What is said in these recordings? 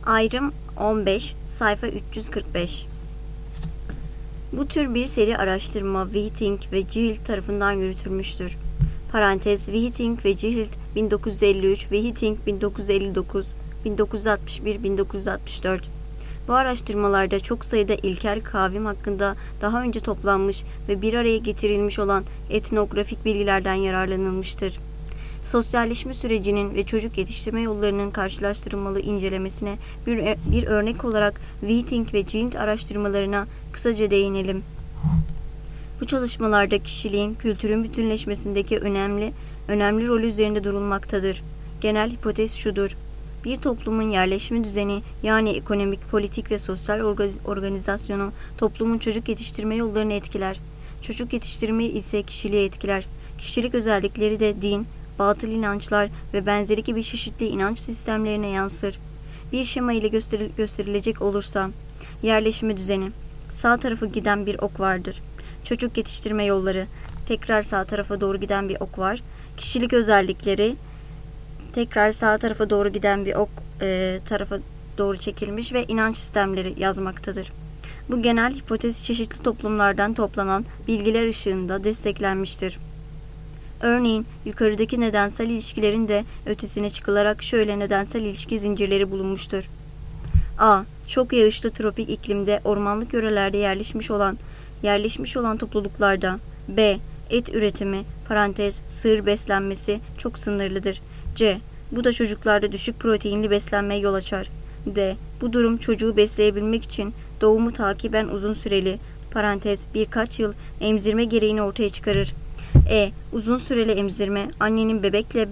Ayrım 15, sayfa 345. Bu tür bir seri araştırma Whiting ve Gilt tarafından yürütülmüştür. Parantez Whiting ve Gilt 1953, Whiting 1959, 1961, 1964. Bu araştırmalarda çok sayıda ilkel kavim hakkında daha önce toplanmış ve bir araya getirilmiş olan etnografik bilgilerden yararlanılmıştır. Sosyalleşme sürecinin ve çocuk yetiştirme yollarının karşılaştırmalı incelemesine bir örnek olarak Whiting ve Gilt araştırmalarına kısaca değinelim. Bu çalışmalarda kişiliğin, kültürün bütünleşmesindeki önemli rolü üzerinde durulmaktadır. Genel hipotez şudur: bir toplumun yerleşme düzeni, yani ekonomik, politik ve sosyal organizasyonu toplumun çocuk yetiştirme yollarını etkiler. Çocuk yetiştirme ise kişiliği etkiler. Kişilik özellikleri de din, batıl inançlar ve benzeri gibi çeşitli inanç sistemlerine yansır. Bir şema ile gösterilecek olursa, yerleşme düzeni, sağ tarafa giden bir ok vardır. Çocuk yetiştirme yolları, tekrar sağ tarafa doğru giden bir ok var. Kişilik özellikleri, tekrar sağ tarafa doğru giden bir ok tarafa doğru çekilmiş ve inanç sistemleri yazmaktadır. Bu genel hipotez çeşitli toplumlardan toplanan bilgiler ışığında desteklenmiştir. Örneğin yukarıdaki nedensel ilişkilerin de ötesine çıkılarak şöyle nedensel ilişki zincirleri bulunmuştur. A. Çok yağışlı tropik iklimde ormanlık yörelerde yerleşmiş olan topluluklarda. B. Et üretimi, parantez, sığır beslenmesi çok sınırlıdır. C. Bu da çocuklarda düşük proteinli beslenmeye yol açar. D. Bu durum çocuğu besleyebilmek için doğumu takiben uzun süreli, parantez, birkaç yıl emzirme gereğini ortaya çıkarır. E. Uzun süreli emzirme, annenin bebekle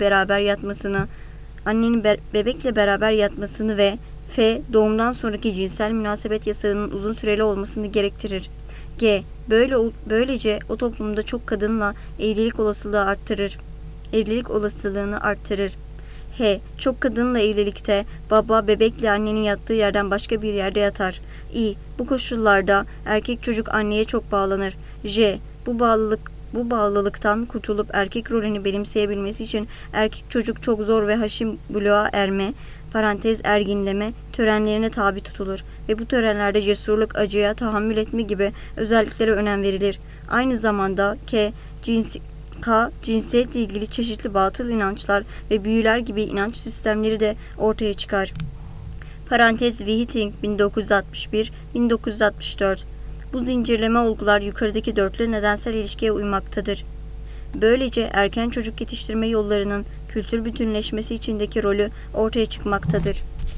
beraber yatmasını ve F. Doğumdan sonraki cinsel münasebet yasağının uzun süreli olmasını gerektirir. G. Böylece o toplumda çok kadınla evlilik olasılığını arttırır. H. Çok kadınla evlilikte baba bebekle annenin yattığı yerden başka bir yerde yatar. I. Bu koşullarda erkek çocuk anneye çok bağlanır. J. Bu bağlılıktan kurtulup erkek rolünü benimseyebilmesi için erkek çocuk çok zor ve haşin buluğa erme, parantez erginleme törenlerine tabi tutulur ve bu törenlerde cesurluk, acıya tahammül etme gibi özelliklere önem verilir. Aynı zamanda K. Cinsiyetle ilgili çeşitli batıl inançlar ve büyüler gibi inanç sistemleri de ortaya çıkar. Parantez Whiting 1961-1964. Bu zincirleme olgular yukarıdaki dörtlü nedensel ilişkiye uymaktadır. Böylece erken çocuk yetiştirme yollarının kültür bütünleşmesi içindeki rolü ortaya çıkmaktadır.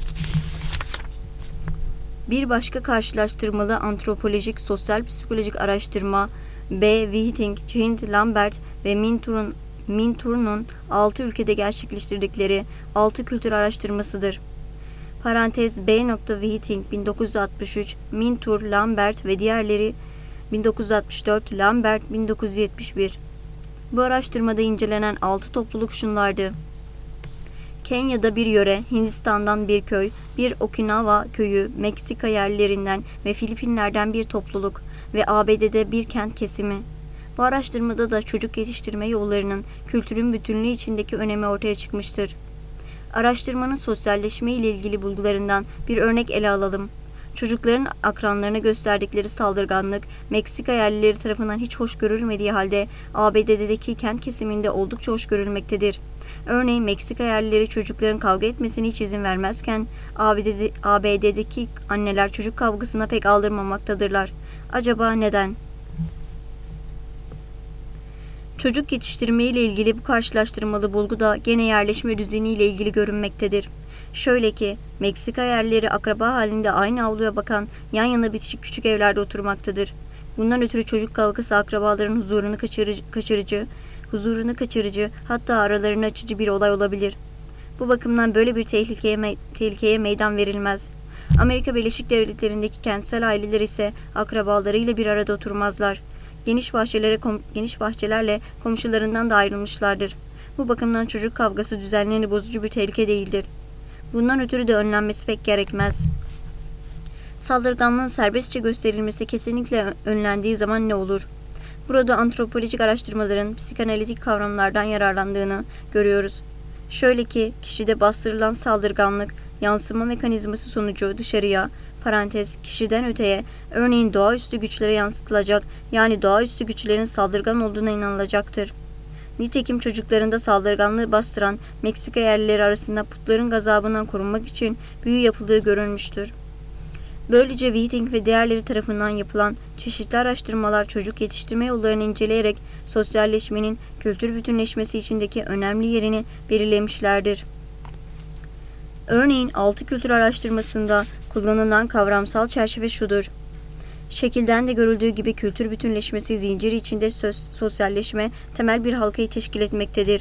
Bir başka karşılaştırmalı antropolojik sosyal psikolojik araştırma B. Whiting, Gilt, Lambert ve Mintur'un 6 ülkede gerçekleştirdikleri 6 kültür araştırmasıdır. Parantez B. Whiting 1963, Mintur, Lambert ve diğerleri 1964, Lambert 1971. Bu araştırmada incelenen 6 topluluk şunlardı: Kenya'da bir yöre, Hindistan'dan bir köy, bir Okinawa köyü, Meksika yerlilerinden ve Filipinler'den bir topluluk ve ABD'de bir kent kesimi. Bu araştırmada da çocuk yetiştirme yollarının kültürün bütünlüğü içindeki önemi ortaya çıkmıştır. Araştırmanın sosyalleşme ile ilgili bulgularından bir örnek ele alalım. Çocukların akranlarına gösterdikleri saldırganlık, Meksika yerlileri tarafından hiç hoş görülmediği halde ABD'deki kent kesiminde oldukça hoş görülmektedir. Örneğin Meksika yerlileri çocukların kavga etmesine hiç izin vermezken ABD'deki anneler çocuk kavgasına pek aldırmamaktadırlar. Acaba neden? Çocuk yetiştirme ile ilgili bu karşılaştırmalı bulgu da gene yerleşme düzeni ile ilgili görünmektedir. Şöyle ki, Meksika yerlileri akraba halinde aynı avluya bakan yan yana bitişik küçük evlerde oturmaktadır. Bundan ötürü çocuk kavgası akrabaların huzurunu kaçırıcı, hatta aralarını açıcı bir olay olabilir. Bu bakımdan böyle bir tehlikeye meydan verilmez. Amerika Birleşik Devletleri'ndeki kentsel aileler ise akrabalarıyla bir arada oturmazlar. Geniş bahçelerle komşularından da ayrılmışlardır. Bu bakımdan çocuk kavgası düzenlerini bozucu bir tehlike değildir. Bundan ötürü de önlenmesi pek gerekmez. Saldırganlığın serbestçe gösterilmesi kesinlikle önlendiği zaman ne olur? Burada antropolojik araştırmaların psikanalitik kavramlardan yararlandığını görüyoruz. Şöyle ki, kişide bastırılan saldırganlık yansıma mekanizması sonucu dışarıya, parantez kişiden öteye, örneğin doğaüstü güçlere yansıtılacak, yani doğaüstü güçlerin saldırgan olduğuna inanılacaktır. Nitekim çocuklarında saldırganlığı bastıran Meksika yerlileri arasında putların gazabından korunmak için büyü yapıldığı görülmüştür. Böylece Whiting ve diğerleri tarafından yapılan çeşitli araştırmalar çocuk yetiştirme yollarını inceleyerek sosyalleşmenin kültür bütünleşmesi içindeki önemli yerini belirlemişlerdir. Örneğin 6 kültür araştırmasında kullanılan kavramsal çerçeve şudur. Şekilden de görüldüğü gibi kültür bütünleşmesi zinciri içinde sosyalleşme temel bir halkayı teşkil etmektedir.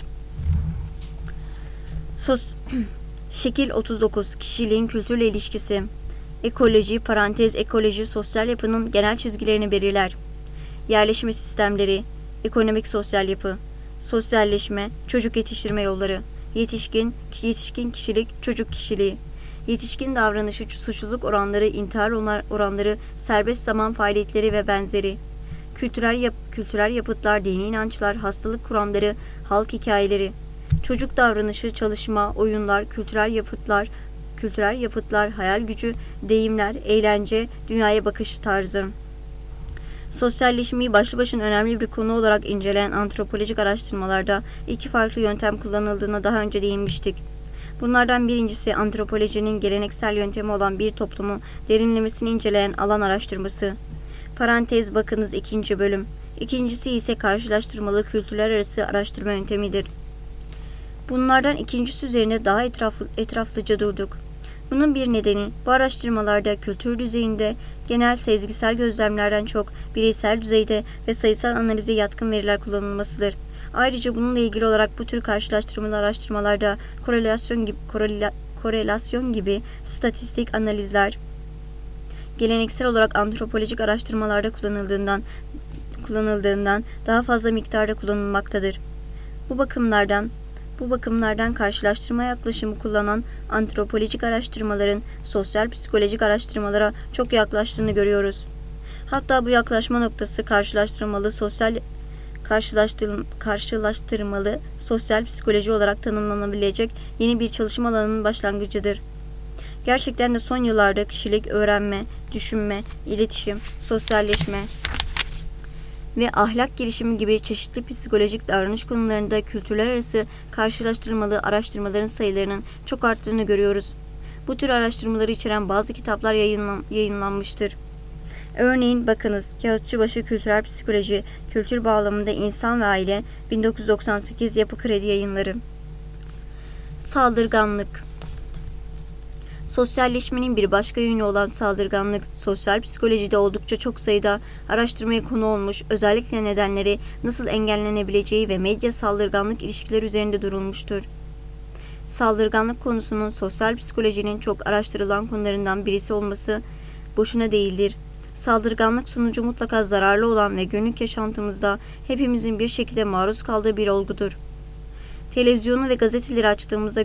Şekil 39. Kişiliğin kültürle ilişkisi. Ekoloji, parantez ekoloji sosyal yapının genel çizgilerini belirler. Yerleşme sistemleri, ekonomik sosyal yapı, sosyalleşme, çocuk yetiştirme yolları, yetişkin kişilik, çocuk kişiliği, yetişkin davranışı, suçluluk oranları, intihar oranları, serbest zaman faaliyetleri ve benzeri, kültürel yapıtlar, dini inançlar, hastalık kuramları, halk hikayeleri, çocuk davranışı, çalışma, oyunlar, kültürel yapıtlar, hayal gücü, deyimler, eğlence, dünyaya bakış tarzı. Sosyalleşmeyi başlı başına önemli bir konu olarak inceleyen antropolojik araştırmalarda iki farklı yöntem kullanıldığına daha önce değinmiştik. Bunlardan birincisi antropolojinin geleneksel yöntemi olan bir toplumu derinlemesine inceleyen alan araştırması. Parantez bakınız 2. bölüm. İkincisi ise karşılaştırmalı kültürler arası araştırma yöntemidir. Bunlardan ikincisi üzerine daha etraflıca durduk. Bunun bir nedeni bu araştırmalarda kültür düzeyinde genel sezgisel gözlemlerden çok bireysel düzeyde ve sayısal analize yatkın veriler kullanılmasıdır. Ayrıca bununla ilgili olarak bu tür karşılaştırmalı araştırmalarda korelasyon gibi statistik analizler geleneksel olarak antropolojik araştırmalarda kullanıldığından daha fazla miktarda kullanılmaktadır. Bu bakımlardan karşılaştırma yaklaşımı kullanan antropolojik araştırmaların sosyal psikolojik araştırmalara çok yaklaştığını görüyoruz. Hatta bu yaklaşma noktası karşılaştırmalı sosyal psikoloji olarak tanımlanabilecek yeni bir çalışma alanının başlangıcıdır. Gerçekten de son yıllarda kişilik, öğrenme, düşünme, iletişim, sosyalleşme ve ahlak gelişimi gibi çeşitli psikolojik davranış konularında kültürler arası karşılaştırmalı araştırmaların sayılarının çok arttığını görüyoruz. Bu tür araştırmaları içeren bazı kitaplar yayınlanmıştır. Örneğin bakınız Kağıtçıbaşı Kültürel Psikoloji, Kültür Bağlamında İnsan ve Aile, 1998 Yapı Kredi Yayınları. Saldırganlık. Sosyalleşmenin bir başka yönü olan saldırganlık, sosyal psikolojide oldukça çok sayıda araştırmaya konu olmuş, özellikle nedenleri, nasıl engellenebileceği ve medya saldırganlık ilişkileri üzerinde durulmuştur. Saldırganlık konusunun sosyal psikolojinin çok araştırılan konularından birisi olması boşuna değildir. Saldırganlık sonucu mutlaka zararlı olan ve günlük yaşantımızda hepimizin bir şekilde maruz kaldığı bir olgudur. Televizyonu ve gazeteleri açtığımızda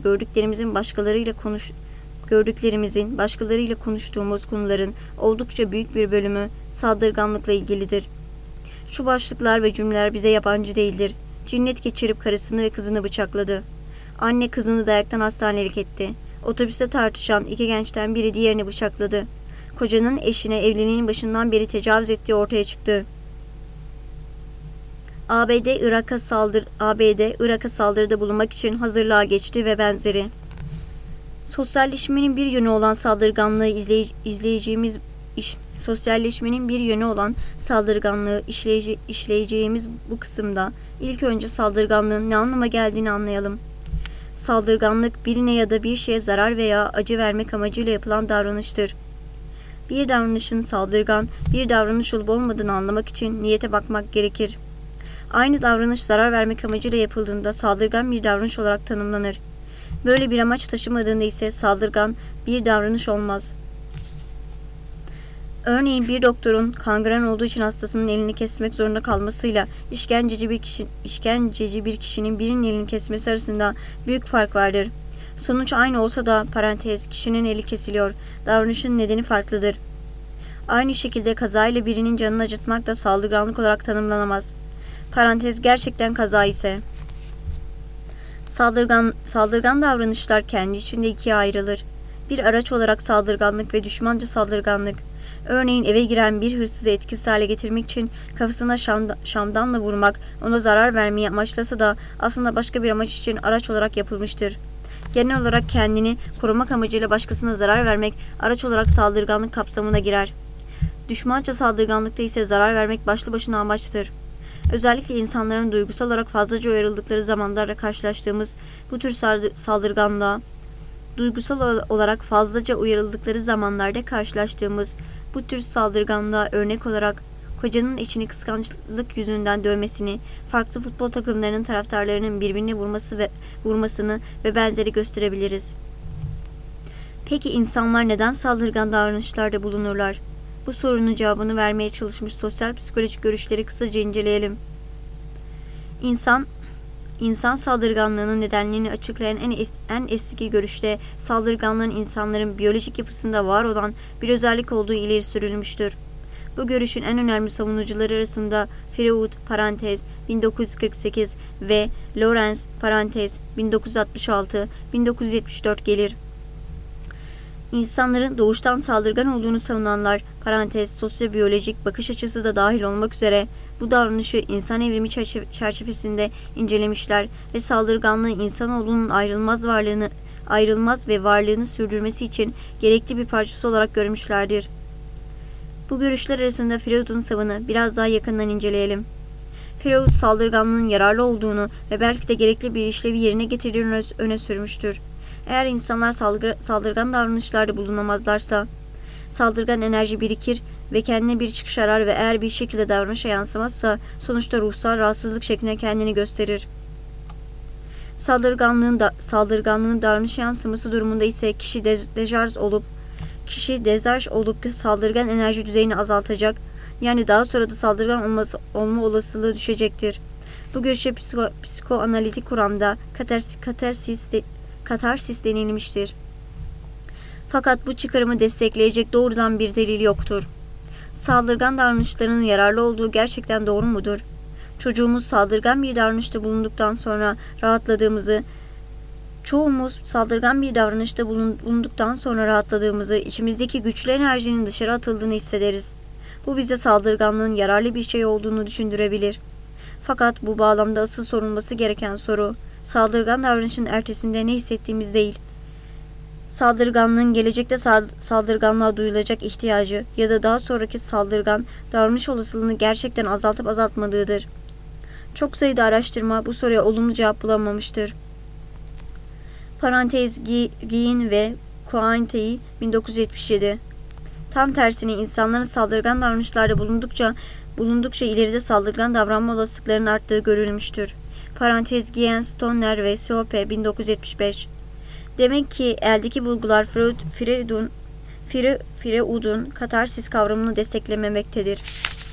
başkalarıyla konuştuğumuz konuların oldukça büyük bir bölümü saldırganlıkla ilgilidir. Şu başlıklar ve cümleler bize yabancı değildir. Cinnet geçirip karısını ve kızını bıçakladı. Anne kızını dayaktan hastanelik etti. Otobüste tartışan iki gençten biri diğerini bıçakladı. Kocanın eşine evliliğinin başından beri tecavüz ettiği ortaya çıktı. ABD Irak'a saldırıda bulunmak için hazırlığa geçti ve benzeri. Sosyalleşmenin bir yönü olan saldırganlığı işleyeceğimiz bu kısımda ilk önce saldırganlığın ne anlama geldiğini anlayalım. Saldırganlık birine ya da bir şeye zarar veya acı vermek amacıyla yapılan davranıştır. Bir davranışın saldırgan bir davranış olup olmadığını anlamak için niyete bakmak gerekir. Aynı davranış zarar vermek amacıyla yapıldığında saldırgan bir davranış olarak tanımlanır. Böyle bir amaç taşımadığında ise saldırgan bir davranış olmaz. Örneğin bir doktorun kangren olduğu için hastasının elini kesmek zorunda kalmasıyla işkenceci bir kişinin birinin elini kesmesi arasında büyük fark vardır. Sonuç aynı olsa da parantez kişinin eli kesiliyor. Davranışın nedeni farklıdır. Aynı şekilde kazayla birinin canını acıtmak da saldırganlık olarak tanımlanamaz. Parantez gerçekten kaza ise. Saldırgan davranışlar kendi içinde ikiye ayrılır. Bir araç olarak saldırganlık ve düşmanca saldırganlık. Örneğin eve giren bir hırsızı etkisiz hale getirmek için kafasına şamdanla vurmak, ona zarar vermeyi amaçlasa da aslında başka bir amaç için araç olarak yapılmıştır. Genel olarak kendini korumak amacıyla başkasına zarar vermek araç olarak saldırganlık kapsamına girer. Düşmanca saldırganlıkta ise zarar vermek başlı başına amaçtır. Özellikle insanların duygusal olarak fazlaca uyarıldıkları zamanlarda karşılaştığımız bu tür saldırganlığa, örnek olarak kocanın eşini kıskançlık yüzünden dövmesini, farklı futbol takımlarının taraftarlarının birbirini vurmasını ve benzeri gösterebiliriz. Peki insanlar neden saldırgan davranışlarda bulunurlar? Bu sorunun cevabını vermeye çalışmış sosyal psikolojik görüşleri kısaca inceleyelim. İnsan saldırganlığının nedenlerini açıklayan en eski görüşte saldırganlığın insanların biyolojik yapısında var olan bir özellik olduğu ileri sürülmüştür. Bu görüşün en önemli savunucuları arasında Freud (1948) ve Lorenz (1966-1974) gelir. İnsanların doğuştan saldırgan olduğunu savunanlar (sosyobiyolojik bakış açısı da dahil olmak üzere) bu davranışı insan evrimi çerçevesinde incelemişler ve saldırganlığı insanoğlunun ayrılmaz ve varlığını sürdürmesi için gerekli bir parçası olarak görmüşlerdir. Bu görüşler arasında Freud'un savını biraz daha yakından inceleyelim. Freud saldırganlığın yararlı olduğunu ve belki de gerekli bir işlevi yerine getirdiğini öne sürmüştür. Eğer insanlar saldırgan davranışlarda bulunamazlarsa, saldırgan enerji birikir ve kendine bir çıkış arar ve eğer bir şekilde davranışa yansımazsa sonuçta ruhsal rahatsızlık şeklinde kendini gösterir. Saldırganlığın davranış yansıması durumunda ise kişi deşarj olup saldırgan enerji düzeyini azaltacak, yani daha sonra da saldırgan olma olasılığı düşecektir. Bu görüşe psikoanalitik kuramda katarsis denilmiştir. Fakat bu çıkarımı destekleyecek doğrudan bir delil yoktur. Saldırgan davranışlarının yararlı olduğu gerçekten doğru mudur? Çoğumuz saldırgan bir davranışta bulunduktan sonra rahatladığımızı, içimizdeki güçlü enerjinin dışarı atıldığını hissederiz. Bu bize saldırganlığın yararlı bir şey olduğunu düşündürebilir. Fakat bu bağlamda asıl sorulması gereken soru, saldırgan davranışın ertesinde ne hissettiğimiz değil, saldırganlığın gelecekte saldırganlığa duyulacak ihtiyacı ya da daha sonraki saldırgan davranış olasılığını gerçekten azaltıp azaltmadığıdır. Çok sayıda araştırma bu soruya olumlu cevap bulamamıştır. Guin ve Coaintey 1977. Tam tersine insanların saldırgan davranışlarda bulundukça ileride saldırgan davranma olasılıklarının arttığı görülmüştür. Guien, Stoner ve Seope 1975. Demek ki eldeki bulgular Freud'un katarsis kavramını desteklememektedir.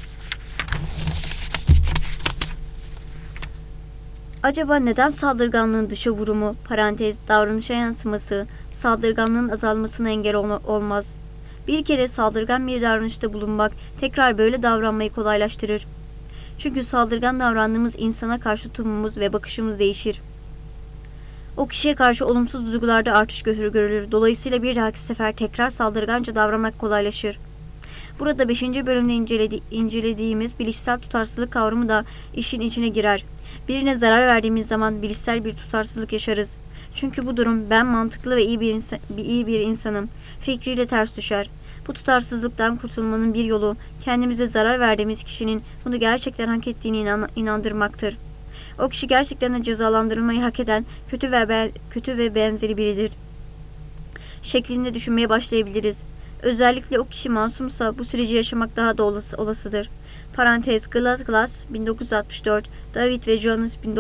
Acaba neden saldırganlığın dışa vurumu, davranışa yansıması, saldırganlığın azalmasına engel olmaz? Bir kere saldırgan bir davranışta bulunmak, tekrar böyle davranmayı kolaylaştırır. Çünkü saldırgan davrandığımız insana karşı tutumumuz ve bakışımız değişir. O kişiye karşı olumsuz duygularda artış görülür. Dolayısıyla bir dahaki sefer tekrar saldırganca davranmak kolaylaşır. Burada 5. bölümde incelediğimiz bilişsel tutarsızlık kavramı da işin içine girer. Birine zarar verdiğimiz zaman bilişsel bir tutarsızlık yaşarız. Çünkü bu durum ben mantıklı ve iyi bir insanım fikriyle ters düşer. Bu tutarsızlıktan kurtulmanın bir yolu kendimize zarar verdiğimiz kişinin bunu gerçekten hak ettiğini inandırmaktır. O kişi gerçekten de cezalandırılmayı hak eden kötü ve benzeri biridir şeklinde düşünmeye başlayabiliriz. Özellikle o kişi masumsa bu süreci yaşamak daha da olasıdır. Glass 1964, David ve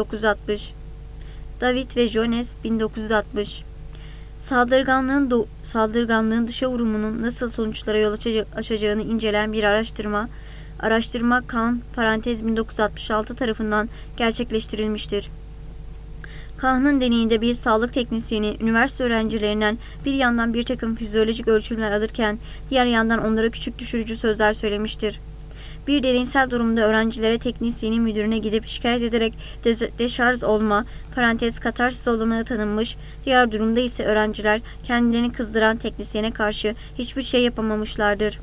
Jones 1960. Saldırganlığın dışa vurumunun nasıl sonuçlara yol açacağını inceleyen bir araştırma Kahn 1966 tarafından gerçekleştirilmiştir. Kahn'ın deneyinde bir sağlık teknisyeni üniversite öğrencilerinden bir yandan bir takım fizyolojik ölçümler alırken diğer yandan onlara küçük düşürücü sözler söylemiştir. Bir deneysel durumda öğrencilere teknisyenin müdürüne gidip şikayet ederek deşarj olma, katarsis olanağı tanınmış, diğer durumda ise öğrenciler kendilerini kızdıran teknisyene karşı hiçbir şey yapamamışlardır.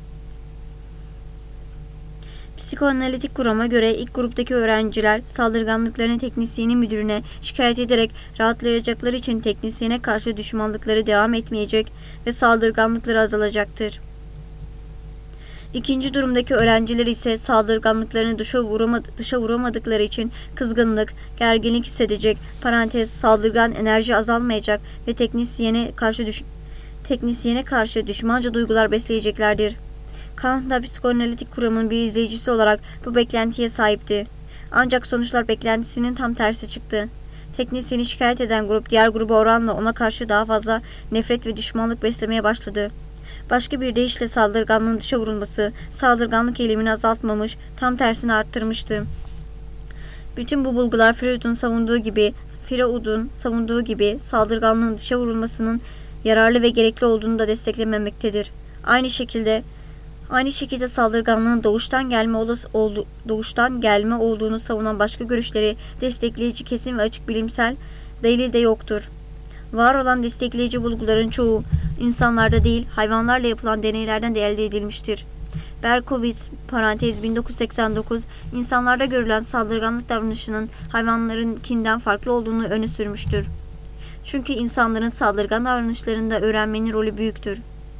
Psikoanalitik kurama göre ilk gruptaki öğrenciler saldırganlıklarını teknisyenin müdürüne şikayet ederek rahatlayacakları için teknisyene karşı düşmanlıkları devam etmeyecek ve saldırganlıkları azalacaktır. İkinci durumdaki öğrenciler ise saldırganlıklarını dışa vuramadıkları için kızgınlık, gerginlik hissedecek, saldırgan enerji azalmayacak ve teknisyene karşı düşmanca duygular besleyeceklerdir. Kant da psikoanalitik kuramın bir izleyicisi olarak bu beklentiye sahipti. Ancak sonuçlar beklentisinin tam tersi çıktı. Teknisyeni şikayet eden grup diğer gruba oranla ona karşı daha fazla nefret ve düşmanlık beslemeye başladı. Başka bir deyişle saldırganlığın dışa vurulması, saldırganlık eylemini azaltmamış, tam tersini arttırmıştı. Bütün bu bulgular Freud'un savunduğu gibi saldırganlığın dışa vurulmasının yararlı ve gerekli olduğunu da desteklememektedir. Aynı şekilde saldırganlığın doğuştan gelme olduğunu savunan başka görüşleri destekleyici kesin ve açık bilimsel delil de yoktur. Var olan destekleyici bulguların çoğu insanlarda değil, hayvanlarla yapılan deneylerden de elde edilmiştir. Berkowitz, 1989, insanlarda görülen saldırganlık davranışının hayvanlarınkinden farklı olduğunu öne sürmüştür. Çünkü insanların saldırgan davranışlarında öğrenmenin rolü büyüktür.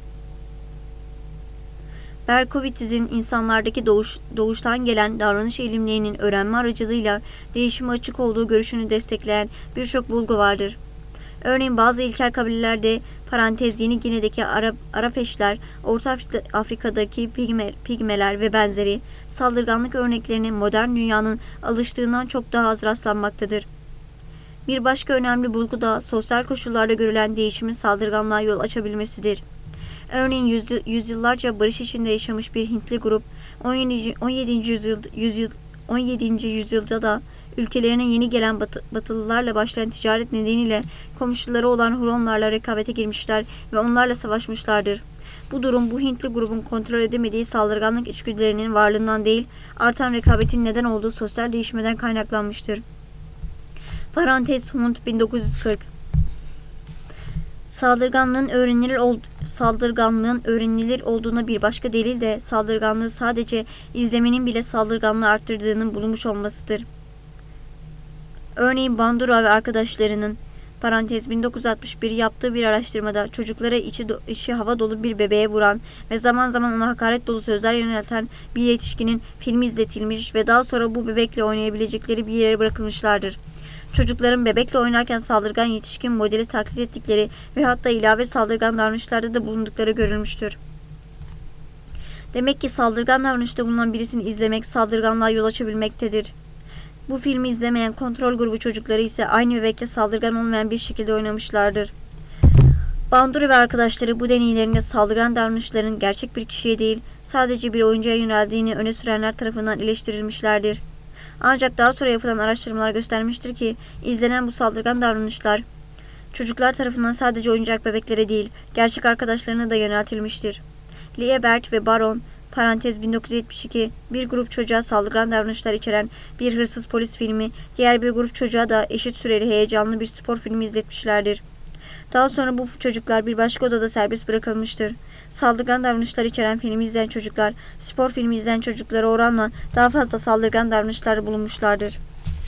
Berkowitz'in insanlardaki doğuştan gelen davranış eğilimlerinin öğrenme aracılığıyla değişime açık olduğu görüşünü destekleyen birçok bulgu vardır. Örneğin bazı ilkel kabilelerde Yeni Gine'deki Arapeşler, Orta Afrika'daki Pigmeler ve benzeri saldırganlık örneklerinin modern dünyanın alıştığından çok daha az rastlanmaktadır. Bir başka önemli bulgu da sosyal koşullarda görülen değişimin saldırganlığa yol açabilmesidir. Örneğin yüzyıllarca barış içinde yaşamış bir Hintli grup 17. yüzyılda da ülkelerine yeni gelen Batılılarla başlayan ticaret nedeniyle komşuları olan Huronlarla rekabete girmişler ve onlarla savaşmışlardır. Bu durum bu Hintli grubun kontrol edemediği saldırganlık içgüdülerinin varlığından değil, artan rekabetin neden olduğu sosyal değişmeden kaynaklanmıştır. Hunt 1940. Saldırganlığın öğrenilir olduğuna bir başka delil de saldırganlığı sadece izlemenin bile saldırganlığı arttırdığının bulunmuş olmasıdır. Örneğin Bandura ve arkadaşlarının 1961 yaptığı bir araştırmada çocuklara içi hava dolu bir bebeğe vuran ve zaman zaman ona hakaret dolu sözler yönelten bir yetişkinin filmi izletilmiş ve daha sonra bu bebekle oynayabilecekleri bir yere bırakılmışlardır. Çocukların bebekle oynarken saldırgan yetişkin modeli taklit ettikleri ve hatta ilave saldırgan davranışlarda da bulundukları görülmüştür. Demek ki saldırgan davranışta bulunan birisini izlemek saldırganlığa yol açabilmektedir. Bu filmi izlemeyen kontrol grubu çocukları ise aynı bebekle saldırgan olmayan bir şekilde oynamışlardır. Bandura ve arkadaşları bu deneylerinde saldırgan davranışların gerçek bir kişiye değil, sadece bir oyuncuya yöneldiğini öne sürenler tarafından eleştirilmişlerdir. Ancak daha sonra yapılan araştırmalar göstermiştir ki izlenen bu saldırgan davranışlar çocuklar tarafından sadece oyuncak bebeklere değil, gerçek arkadaşlarına da yöneltilmiştir. Liebert ve Baron 1972 bir grup çocuğa saldırgan davranışlar içeren bir hırsız polis filmi, diğer bir grup çocuğa da eşit süreli heyecanlı bir spor filmi izletmişlerdir. Daha sonra bu çocuklar bir başka odada serbest bırakılmıştır. Saldırgan davranışlar içeren filmi izleyen çocuklar, spor filmi izleyen çocuklara oranla daha fazla saldırgan davranışlar bulunmuşlardır.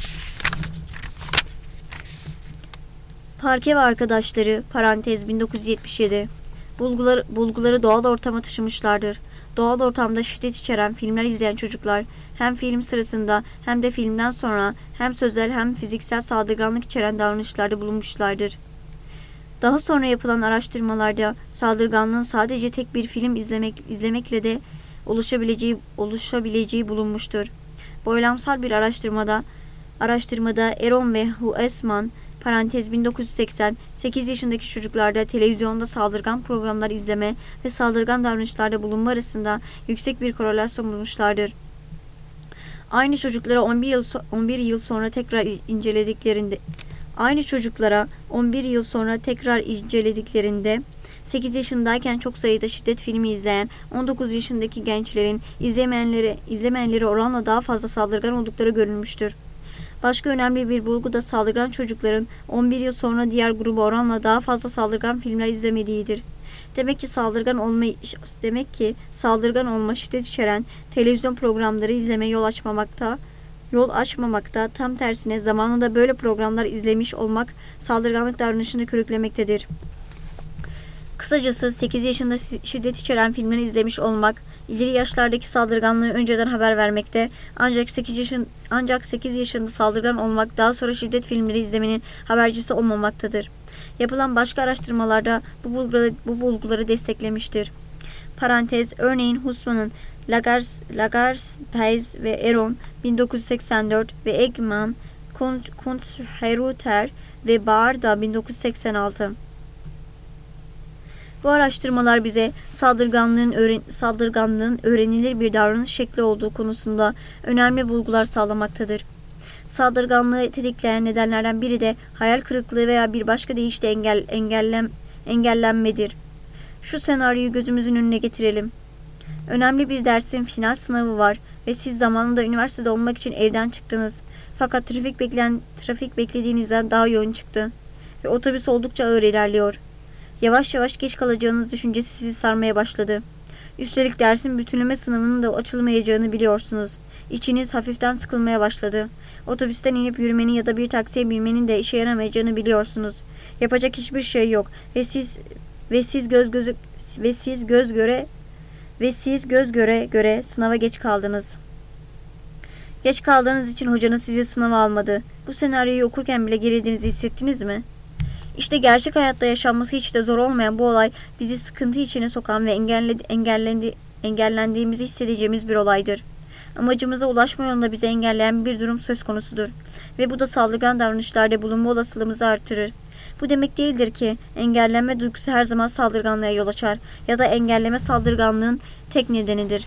Parke ve arkadaşları 1977 bulguları doğal ortama taşımışlardır. Doğal ortamda şiddet içeren filmler izleyen çocuklar hem film sırasında hem de filmden sonra hem sözel hem fiziksel saldırganlık içeren davranışlarda bulunmuşlardır. Daha sonra yapılan araştırmalarda saldırganlığın sadece tek bir film izlemekle de oluşabileceği bulunmuştur. Boylamsal bir araştırmada Eron ve Huesman 1980 8 yaşındaki çocuklarda televizyonda saldırgan programlar izleme ve saldırgan davranışlarda bulunma arasında yüksek bir korelasyon bulmuşlardır. Aynı çocuklara 11 yıl sonra tekrar incelediklerinde 8 yaşındayken çok sayıda şiddet filmi izleyen 19 yaşındaki gençlerin izlemeyenleri oranla daha fazla saldırgan oldukları görülmüştür. Başka önemli bir bulgu da saldırgan çocukların 11 yıl sonra diğer gruba oranla daha fazla saldırgan filmler izlemediğidir. Demek ki saldırgan olma şiddet içeren televizyon programları izlemeye yol açmamakta, tam tersine zamanında böyle programlar izlemiş olmak saldırganlık davranışını körüklemektedir. Kısacası 8 yaşında şiddet içeren filmleri izlemiş olmak, ileri yaşlardaki saldırganlığı önceden haber vermekte, ancak 8 yaşında saldırgan olmak daha sonra şiddet filmleri izlemenin habercisi olmamaktadır. Yapılan başka araştırmalarda bu bulguları desteklemiştir. Parantez, örneğin Hussmann'ın Lagerspez ve Eron 1984 ve Eggman, Kunz-Heruter ve Baarda 1986. Bu araştırmalar bize saldırganlığın öğrenilir bir davranış şekli olduğu konusunda önemli bulgular sağlamaktadır. Saldırganlığı tetikleyen nedenlerden biri de hayal kırıklığı veya bir başka deyişle engellenmedir. Şu senaryoyu gözümüzün önüne getirelim. Önemli bir dersin final sınavı var ve siz zamanında üniversitede olmak için evden çıktınız. Fakat trafik beklediğinizden daha yoğun çıktı ve otobüs oldukça ağır ilerliyor. Yavaş yavaş geç kalacağınız düşüncesi sizi sarmaya başladı. Üstelik dersin bütünleme sınavının da açılmayacağını biliyorsunuz. İçiniz hafiften sıkılmaya başladı. Otobüsten inip yürümenin ya da bir taksiye binmenin de işe yaramayacağını biliyorsunuz. Yapacak hiçbir şey yok ve siz göz göre sınava geç kaldınız. Geç kaldığınız için hocanız sizi sınava almadı. Bu senaryoyu okurken bile gerildiğinizi hissettiniz mi? İşte gerçek hayatta yaşanması hiç de zor olmayan bu olay bizi sıkıntı içine sokan ve engellendiğimizi hissedeceğimiz bir olaydır. Amacımıza ulaşma yolunda bizi engelleyen bir durum söz konusudur ve bu da saldırgan davranışlarda bulunma olasılığımızı artırır. Bu demek değildir ki engellenme duygusu her zaman saldırganlığa yol açar ya da engelleme saldırganlığın tek nedenidir.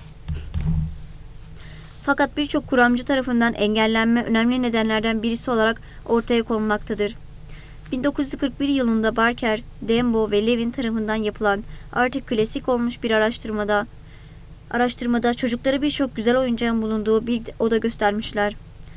Fakat birçok kuramcı tarafından engellenme önemli nedenlerden birisi olarak ortaya konulmaktadır. 1941 yılında Barker, Dembo ve Levin tarafından yapılan artık klasik olmuş bir araştırmada çocuklara birçok güzel oyuncağın bulunduğu bir oda göstermişler.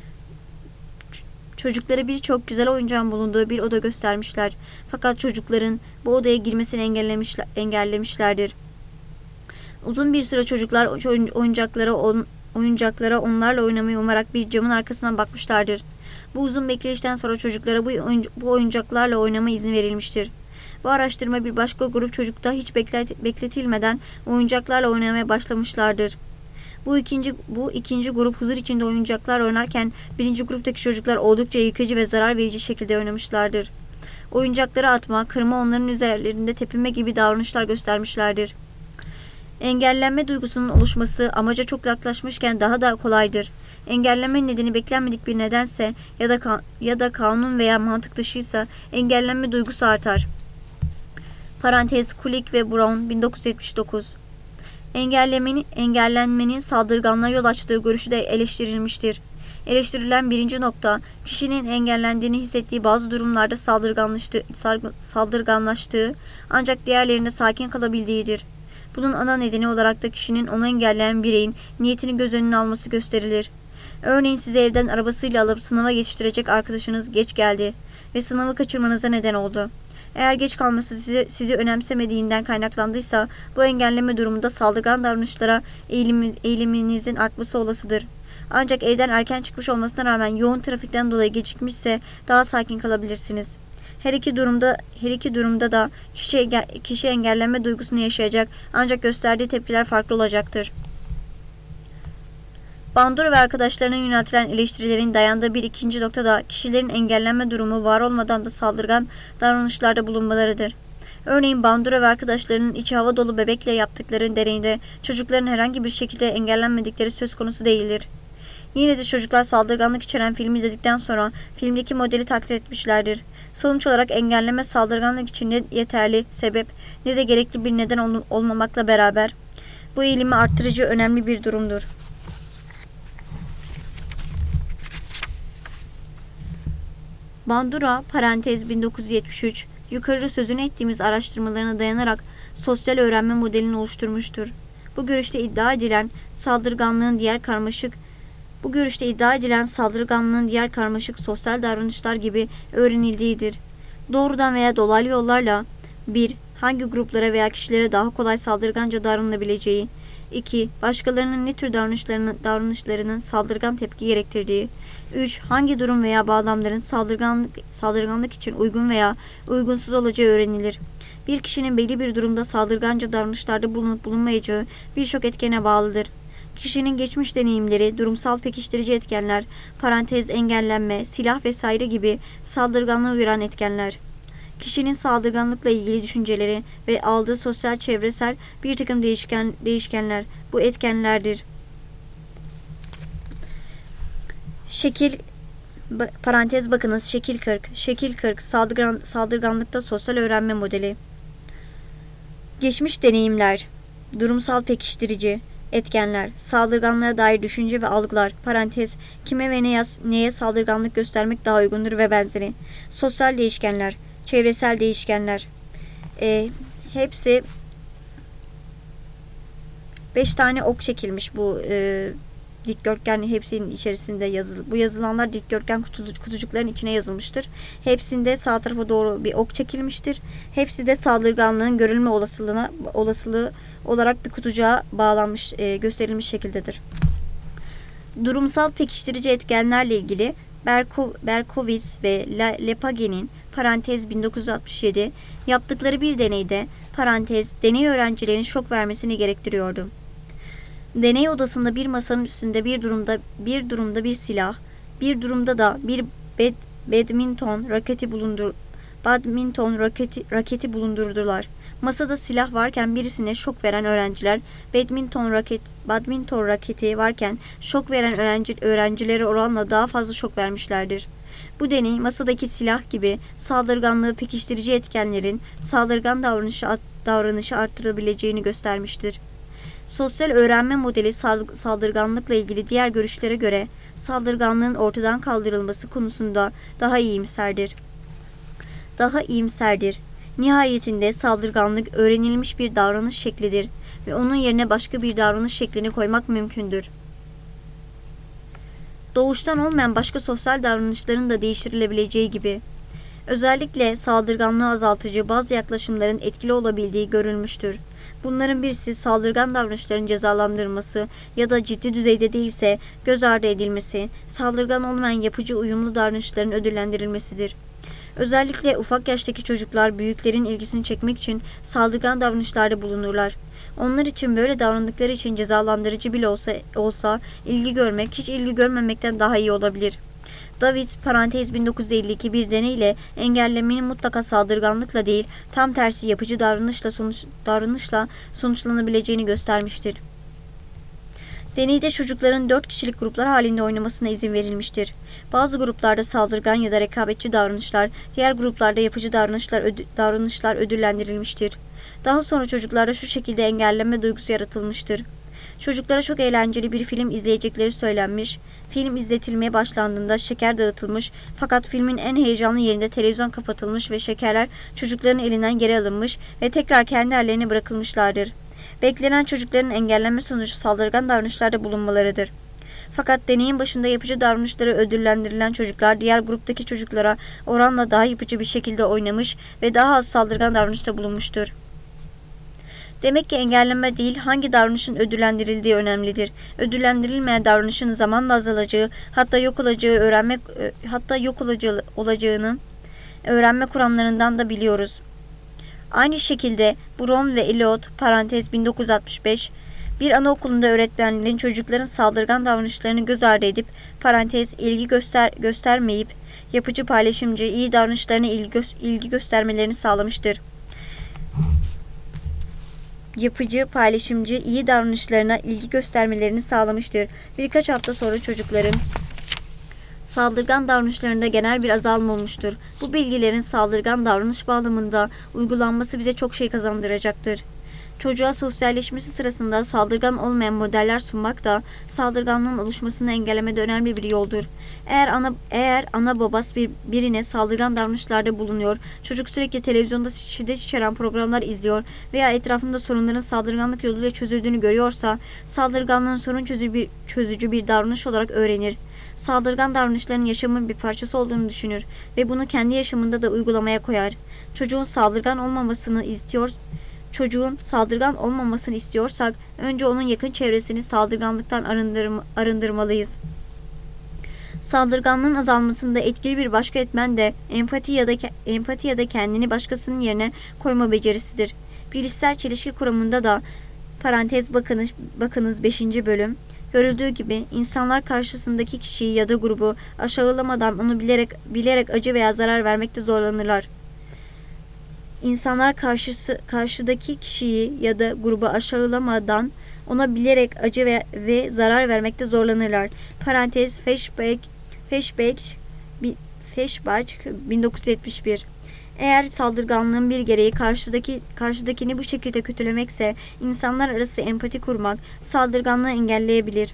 Fakat çocukların bu odaya girmesini engellemişlerdir. Uzun bir süre çocuklar oyuncaklara onlarla oynamayı umarak bir camın arkasından bakmışlardır. Bu uzun bekleyişten sonra çocuklara bu oyuncaklarla oynama izni verilmiştir. Bu araştırma bir başka grup çocukta hiç bekletilmeden oyuncaklarla oynamaya başlamışlardır. Bu ikinci grup huzur içinde oyuncaklarla oynarken birinci gruptaki çocuklar oldukça yıkıcı ve zarar verici şekilde oynamışlardır. Oyuncakları atma, kırma, onların üzerlerinde tepinme gibi davranışlar göstermişlerdir. Engellenme duygusunun oluşması amaca çok yaklaşmışken daha da kolaydır. Engellenme nedeni beklenmedik bir nedense ya da kanun veya mantık dışıysa engellenme duygusu artar. Parantez, Kulik ve Brown 1979. Engellenmenin saldırganlığa yol açtığı görüşü de eleştirilmiştir. Eleştirilen birinci nokta, kişinin engellendiğini hissettiği bazı durumlarda saldırganlaştığı ancak diğerlerinde sakin kalabildiğidir. Bunun ana nedeni olarak da kişinin onu engelleyen bireyin niyetini göz önüne alması gösterilir. Örneğin sizi evden arabasıyla alıp sınava geçtirecek arkadaşınız geç geldi ve sınavı kaçırmanıza neden oldu. Eğer geç kalması sizi önemsemediğinden kaynaklandıysa bu engelleme durumunda saldırgan davranışlara eğiliminizin artması olasıdır. Ancak evden erken çıkmış olmasına rağmen yoğun trafikten dolayı gecikmişse daha sakin kalabilirsiniz. Her iki durumda da kişi engellenme duygusunu yaşayacak ancak gösterdiği tepkiler farklı olacaktır. Bandura ve arkadaşlarına yöneltilen eleştirilerin dayandığı bir ikinci nokta da kişilerin engellenme durumu var olmadan da saldırgan davranışlarda bulunmalarıdır. Örneğin Bandura ve arkadaşlarının içi hava dolu bebekle yaptıkları deneyde çocukların herhangi bir şekilde engellenmedikleri söz konusu değildir. Yine de çocuklar saldırganlık içeren filmi izledikten sonra filmdeki modeli taklit etmişlerdir. Sonuç olarak engelleme saldırganlık için ne yeterli sebep ne de gerekli bir neden olmamakla beraber bu eğilimi arttırıcı önemli bir durumdur. Bandura, parantez 1973, yukarıda sözünü ettiğimiz araştırmalarına dayanarak sosyal öğrenme modelini oluşturmuştur. Bu görüşte iddia edilen saldırganlığın diğer karmaşık sosyal davranışlar gibi öğrenildiğidir. Doğrudan veya dolaylı yollarla 1. Hangi gruplara veya kişilere daha kolay saldırganca davranılabileceği, 2. Başkalarının ne tür davranışlarının saldırgan tepki gerektirdiği, 3. Hangi durum veya bağlamların saldırganlık için uygun veya uygunsuz olacağı öğrenilir. Bir kişinin belli bir durumda saldırganca davranışlarda bulunup bulunmayacağı birçok etkene bağlıdır. Kişinin geçmiş deneyimleri, durumsal pekiştirici etkenler, engellenme, silah vesaire gibi saldırganlığı uyaran etkenler. Kişinin saldırganlıkla ilgili düşünceleri ve aldığı sosyal çevresel bir takım değişkenler bu etkenlerdir. Şekil 40. Şekil 40. Saldırganlıkta sosyal öğrenme modeli. Geçmiş deneyimler, durumsal pekiştirici etkenler, saldırganlığa dair düşünce ve algılar, kime ve neye saldırganlık göstermek daha uygundur ve benzeri. Sosyal değişkenler, çevresel değişkenler. Hepsi 5 tane ok çekilmiş bu dikdörtgen hepsinin içerisinde yazılı. Bu yazılanlar dikdörtgen kutucukların içine yazılmıştır. Hepsinde sağ tarafa doğru bir ok çekilmiştir. Hepsi de saldırganlığın görülme olasılığı olarak bir kutucuğa bağlanmış, gösterilmiş şekildedir. Durumsal pekiştirici etkenlerle ilgili Berkowitz ve Lepage'nin 1967 yaptıkları bir deneyde deney öğrencilerin şok vermesini gerektiriyordu. Deney odasında bir masanın üstünde bir durumda bir silah, bir durumda da bir badminton raketi bulundurdular. Masada silah varken birisine şok veren öğrenciler, badminton raketi varken şok veren öğrencilere oranla daha fazla şok vermişlerdir. Bu deney masadaki silah gibi saldırganlığı pekiştirici etkenlerin saldırgan davranışı arttırabileceğini göstermiştir. Sosyal öğrenme modeli saldırganlıkla ilgili diğer görüşlere göre saldırganlığın ortadan kaldırılması konusunda daha iyimserdir. Nihayetinde saldırganlık öğrenilmiş bir davranış şeklidir ve onun yerine başka bir davranış şeklini koymak mümkündür. Doğuştan olmayan başka sosyal davranışların da değiştirilebileceği gibi, özellikle saldırganlığı azaltıcı bazı yaklaşımların etkili olabildiği görülmüştür. Bunların birisi saldırgan davranışların cezalandırılması ya da ciddi düzeyde değilse göz ardı edilmesi, saldırgan olmayan yapıcı uyumlu davranışların ödüllendirilmesidir. Özellikle ufak yaştaki çocuklar büyüklerin ilgisini çekmek için saldırgan davranışlarda bulunurlar. Onlar için böyle davrandıkları için cezalandırıcı bile olsa ilgi görmek hiç ilgi görmemekten daha iyi olabilir. Davis 1952 bir deneyle engellemenin mutlaka saldırganlıkla değil, tam tersi yapıcı davranışla sonuçlanabileceğini göstermiştir. Deneyde çocukların 4 kişilik gruplar halinde oynamasına izin verilmiştir. Bazı gruplarda saldırgan ya da rekabetçi davranışlar, diğer gruplarda yapıcı davranışlar ödüllendirilmiştir. Daha sonra çocuklarda şu şekilde engelleme duygusu yaratılmıştır. Çocuklara çok eğlenceli bir film izleyecekleri söylenmiş, film izletilmeye başlandığında şeker dağıtılmış fakat filmin en heyecanlı yerinde televizyon kapatılmış ve şekerler çocukların elinden geri alınmış ve tekrar kendi hallerine bırakılmışlardır. Beklenen çocukların engellenme sonucu saldırgan davranışlarda bulunmalarıdır. Fakat deneyin başında yapıcı davranışları ödüllendirilen çocuklar diğer gruptaki çocuklara oranla daha yapıcı bir şekilde oynamış ve daha az saldırgan davranışta bulunmuştur. Demek ki engelleme değil, hangi davranışın ödüllendirildiği önemlidir. Ödüllendirilmeyen davranışın zamanla azalacağı, hatta yok olacağını öğrenme kuramlarından da biliyoruz. Aynı şekilde Brown ve Eliot 1965 bir anaokulunda öğretmenlerin çocukların saldırgan davranışlarını göz ardı edip ilgi göstermeyip yapıcı paylaşımcı iyi davranışlarına ilgi göstermelerini sağlamıştır. Birkaç hafta sonra çocukların saldırgan davranışlarında genel bir azalma olmuştur. Bu bilgilerin saldırgan davranış bağlamında uygulanması bize çok şey kazandıracaktır. Çocuğa sosyalleşmesi sırasında saldırgan olmayan modeller sunmak da saldırganlığın oluşmasını engellemede önemli bir yoldur. Eğer ana babası birine saldırgan davranışlarda bulunuyor, çocuk sürekli televizyonda şiddet içeren programlar izliyor veya etrafında sorunların saldırganlık yoluyla çözüldüğünü görüyorsa, saldırganlığın sorun çözücü bir davranış olarak öğrenir. Saldırgan davranışların yaşamın bir parçası olduğunu düşünür ve bunu kendi yaşamında da uygulamaya koyar. Çocuğun saldırgan olmamasını istiyorsak önce onun yakın çevresini saldırganlıktan arındırmalıyız. Saldırganlığın azalmasında etkili bir başka etmen de empati ya da kendini başkasının yerine koyma becerisidir. Bilişsel çelişki kuramında da bakınız 5. bölüm görüldüğü gibi insanlar karşısındaki kişiyi ya da grubu aşağılamadan onu bilerek acı veya zarar vermekte zorlanırlar. İnsanlar karşıdaki kişiyi ya da grubu aşağılamadan ona bilerek acı ve zarar vermekte zorlanırlar. Feshbach 1971. Eğer saldırganlığın bir gereği karşıdakini bu şekilde kötülemekse, insanlar arası empati kurmak saldırganlığı engelleyebilir.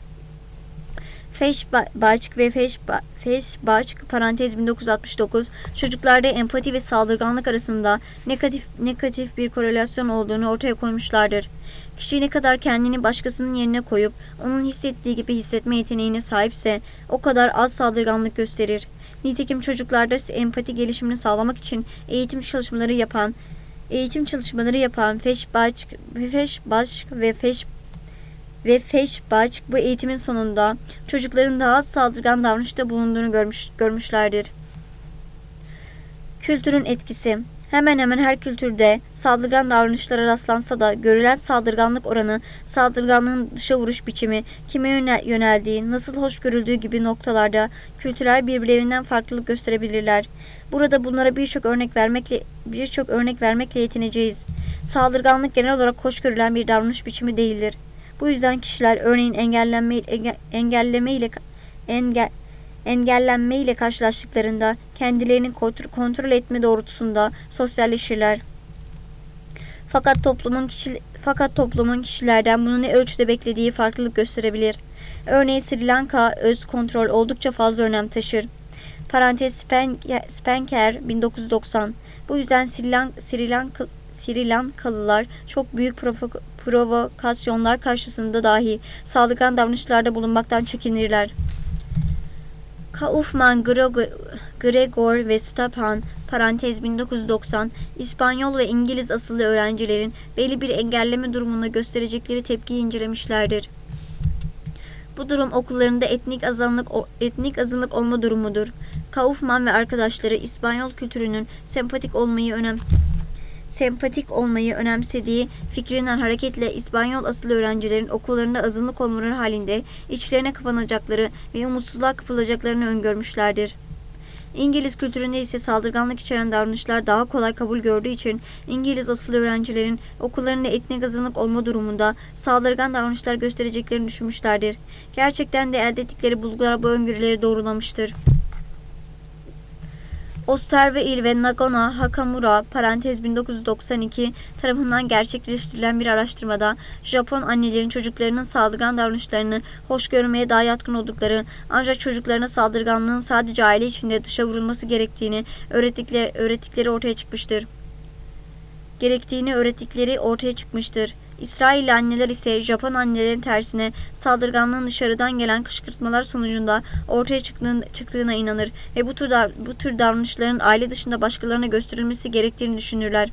Feshbach 1969 çocuklarda empati ve saldırganlık arasında negatif bir korelasyon olduğunu ortaya koymuşlardır. Kişi ne kadar kendini başkasının yerine koyup onun hissettiği gibi hissetme yeteneğine sahipse o kadar az saldırganlık gösterir. Nitekim çocuklarda empati gelişimini sağlamak için eğitim çalışmaları yapan Feshbach bu eğitimin sonunda çocukların daha az saldırgan davranışta bulunduğunu görmüşlerdir. Kültürün etkisi. Hemen hemen her kültürde saldırgan davranışlara rastlansa da görülen saldırganlık oranı, saldırganlığın dışa vuruş biçimi, kime yöneldiği, nasıl hoş görüldüğü gibi noktalarda kültürler birbirlerinden farklılık gösterebilirler. Burada bunlara birçok örnek vermekle yetineceğiz. Saldırganlık genel olarak hoş görülen bir davranış biçimi değildir. Bu yüzden kişiler örneğin engellenme ile karşılaştıklarında kendilerini kontrol etme doğrultusunda sosyalleşirler. Fakat toplumun kişilerden bunu ne ölçüde beklediği farklılık gösterebilir. Örneğin Sri Lanka öz kontrol oldukça fazla önem taşır. Spencer 1990. Bu yüzden Sri Lankalılar çok büyük provokasyonlar karşısında dahi saldırgan davranışlarda bulunmaktan çekinirler. Kaufman, Gregor ve Stepan 1990 İspanyol ve İngiliz asıllı öğrencilerin belli bir engelleme durumunda gösterecekleri tepkiyi incelemişlerdir. Bu durum okullarında etnik azınlık olma durumudur. Kaufman ve arkadaşları İspanyol kültürünün sempatik olmayı önemsediği fikrinden hareketle İspanyol asıllı öğrencilerin okullarında azınlık olmaları halinde içlerine kapanacakları ve umutsuzluğa kapılacaklarını öngörmüşlerdir. İngiliz kültüründe ise saldırganlık içeren davranışlar daha kolay kabul gördüğü için İngiliz asıllı öğrencilerin okullarında etnik azınlık olma durumunda saldırgan davranışlar göstereceklerini düşünmüşlerdir. Gerçekten de elde ettikleri bulgular bu öngörüleri doğrulamıştır. Osterweil ve Nagona Hakamura 1992 tarafından gerçekleştirilen bir araştırmada Japon annelerin çocuklarının saldırgan davranışlarını hoş görmeye daha yatkın oldukları ancak çocuklarına saldırganlığın sadece aile içinde dışa vurulması gerektiğini öğrettikleri ortaya çıkmıştır. İsrailli anneler ise Japon annelerin tersine saldırganlığın dışarıdan gelen kışkırtmalar sonucunda ortaya çıktığına inanır ve bu tür davranışların aile dışında başkalarına gösterilmesi gerektiğini düşünürler.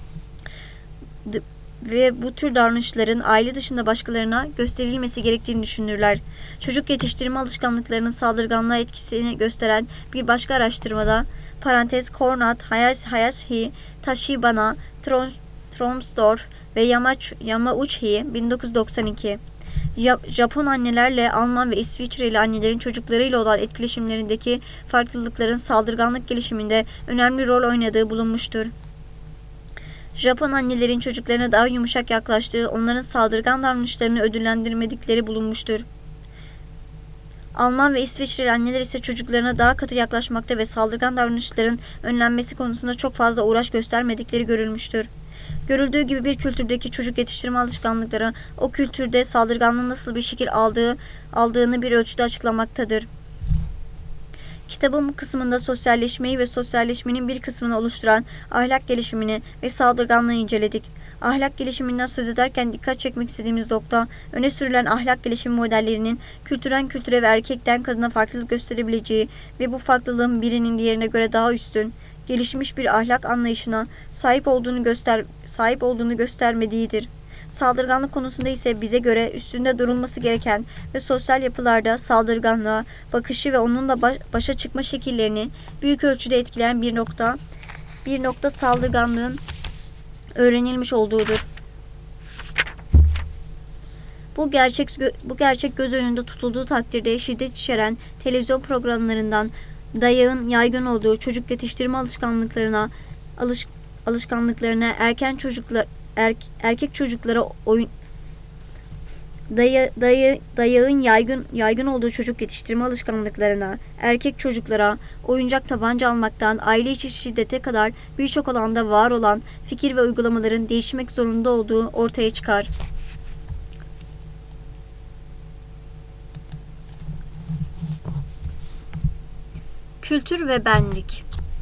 Çocuk yetiştirme alışkanlıklarının saldırganlığa etkisini gösteren bir başka araştırmada Konrad, Hayashi, Tashibana, Tromsdorf ve Yamauchi 1992 Japon annelerle Alman ve İsviçreli annelerin çocuklarıyla olan etkileşimlerindeki farklılıkların saldırganlık gelişiminde önemli rol oynadığı bulunmuştur. Japon annelerin çocuklarına daha yumuşak yaklaştığı, onların saldırgan davranışlarını ödüllendirmedikleri bulunmuştur. Alman ve İsviçreli anneler ise çocuklarına daha katı yaklaşmakta ve saldırgan davranışların önlenmesi konusunda çok fazla uğraş göstermedikleri görülmüştür. Görüldüğü gibi bir kültürdeki çocuk yetiştirme alışkanlıkları o kültürde saldırganlığın nasıl bir şekil aldığını bir ölçüde açıklamaktadır. Kitabın bu kısmında sosyalleşmeyi ve sosyalleşmenin bir kısmını oluşturan ahlak gelişimini ve saldırganlığı inceledik. Ahlak gelişiminden söz ederken dikkat çekmek istediğimiz nokta, öne sürülen ahlak gelişimi modellerinin kültürden kültüre ve erkekten kadına farklılık gösterebileceği ve bu farklılığın birinin diğerine göre daha üstün, gelişmiş bir ahlak anlayışına sahip olduğunu göstermediğidir. Saldırganlık konusunda ise bize göre üstünde durulması gereken ve sosyal yapılarda saldırganlığa bakışı ve onunla başa çıkma şekillerini büyük ölçüde etkileyen bir nokta saldırganlığın öğrenilmiş olduğudur. Bu gerçek göz önünde tutulduğu takdirde şiddet içeren televizyon programlarından dayağın yaygın olduğu çocuk yetiştirme alışkanlıklarına erkek çocuklara dayağın yaygın olduğu çocuk yetiştirme alışkanlıklarına, erkek çocuklara oyuncak tabanca almaktan aile içi şiddete kadar birçok alanda var olan fikir ve uygulamaların değişmek zorunda olduğu ortaya çıkar. Kültür ve benlik.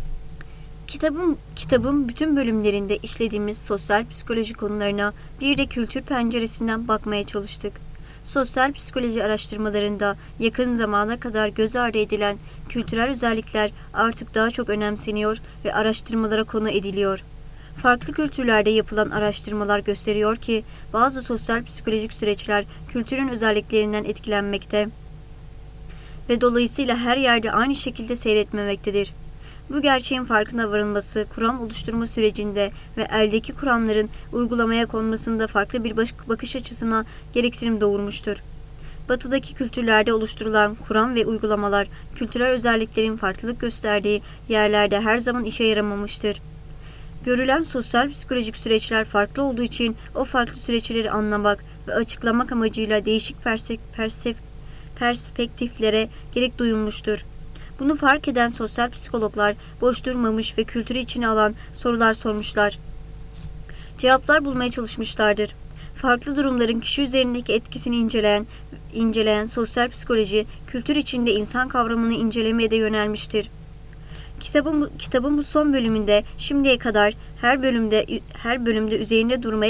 Kitabın bütün bölümlerinde işlediğimiz sosyal psikoloji konularına bir de kültür penceresinden bakmaya çalıştık. Sosyal psikoloji araştırmalarında yakın zamana kadar göz ardı edilen kültürel özellikler artık daha çok önemseniyor ve araştırmalara konu ediliyor. Farklı kültürlerde yapılan araştırmalar gösteriyor ki bazı sosyal psikolojik süreçler kültürün özelliklerinden etkilenmekte ve dolayısıyla her yerde aynı şekilde seyretmemektedir. Bu gerçeğin farkına varılması, kuram oluşturma sürecinde ve eldeki kuramların uygulamaya konmasında farklı bir bakış açısına gereksinim doğurmuştur. Batıdaki kültürlerde oluşturulan kuram ve uygulamalar, kültürel özelliklerin farklılık gösterdiği yerlerde her zaman işe yaramamıştır. Görülen sosyal psikolojik süreçler farklı olduğu için o farklı süreçleri anlamak ve açıklamak amacıyla değişik perspektiflere gerek duyulmuştur. Bunu fark eden sosyal psikologlar boş durmamış ve kültürü içine alan sorular sormuşlar. Cevaplar bulmaya çalışmışlardır. Farklı durumların kişi üzerindeki etkisini inceleyen sosyal psikoloji, kültür içinde insan kavramını incelemeye de yönelmiştir. Kitabın bu son bölümünde şimdiye kadar her bölümde üzerinde durmaya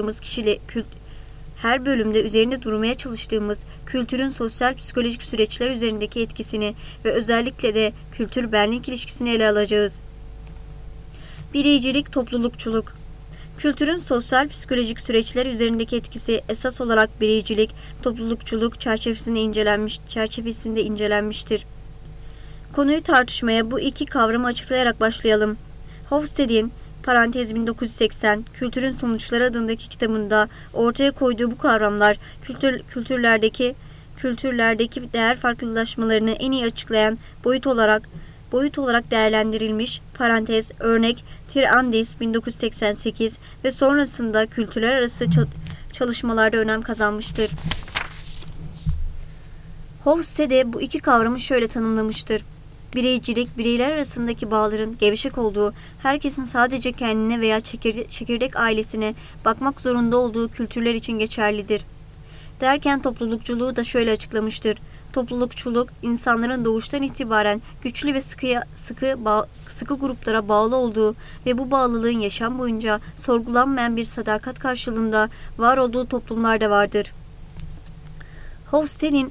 çalıştığımız kültürün sosyal psikolojik süreçler üzerindeki etkisini ve özellikle de kültür-benlik ilişkisini ele alacağız. Bireycilik, toplulukçuluk. Kültürün sosyal psikolojik süreçler üzerindeki etkisi esas olarak bireycilik, toplulukçuluk çerçevesinde incelenmiştir. Konuyu tartışmaya bu iki kavramı açıklayarak başlayalım. Hofstede'in (1980) Kültürün Sonuçları adındaki kitabında ortaya koyduğu bu kavramlar kültürlerdeki değer farklılaşmalarını en iyi açıklayan boyut olarak değerlendirilmiş. Örnek Tirandis 1988 ve sonrasında kültürler arası çalışmalarda önem kazanmıştır. Hofstede bu iki kavramı şöyle tanımlamıştır. Bireycilik, bireyler arasındaki bağların gevşek olduğu, herkesin sadece kendine veya çekirdek ailesine bakmak zorunda olduğu kültürler için geçerlidir. Derken toplulukçuluğu da şöyle açıklamıştır. Toplulukçuluk, insanların doğuştan itibaren güçlü ve sıkı gruplara bağlı olduğu ve bu bağlılığın yaşam boyunca sorgulanmayan bir sadakat karşılığında var olduğu toplumlarda vardır. Hofstede'nin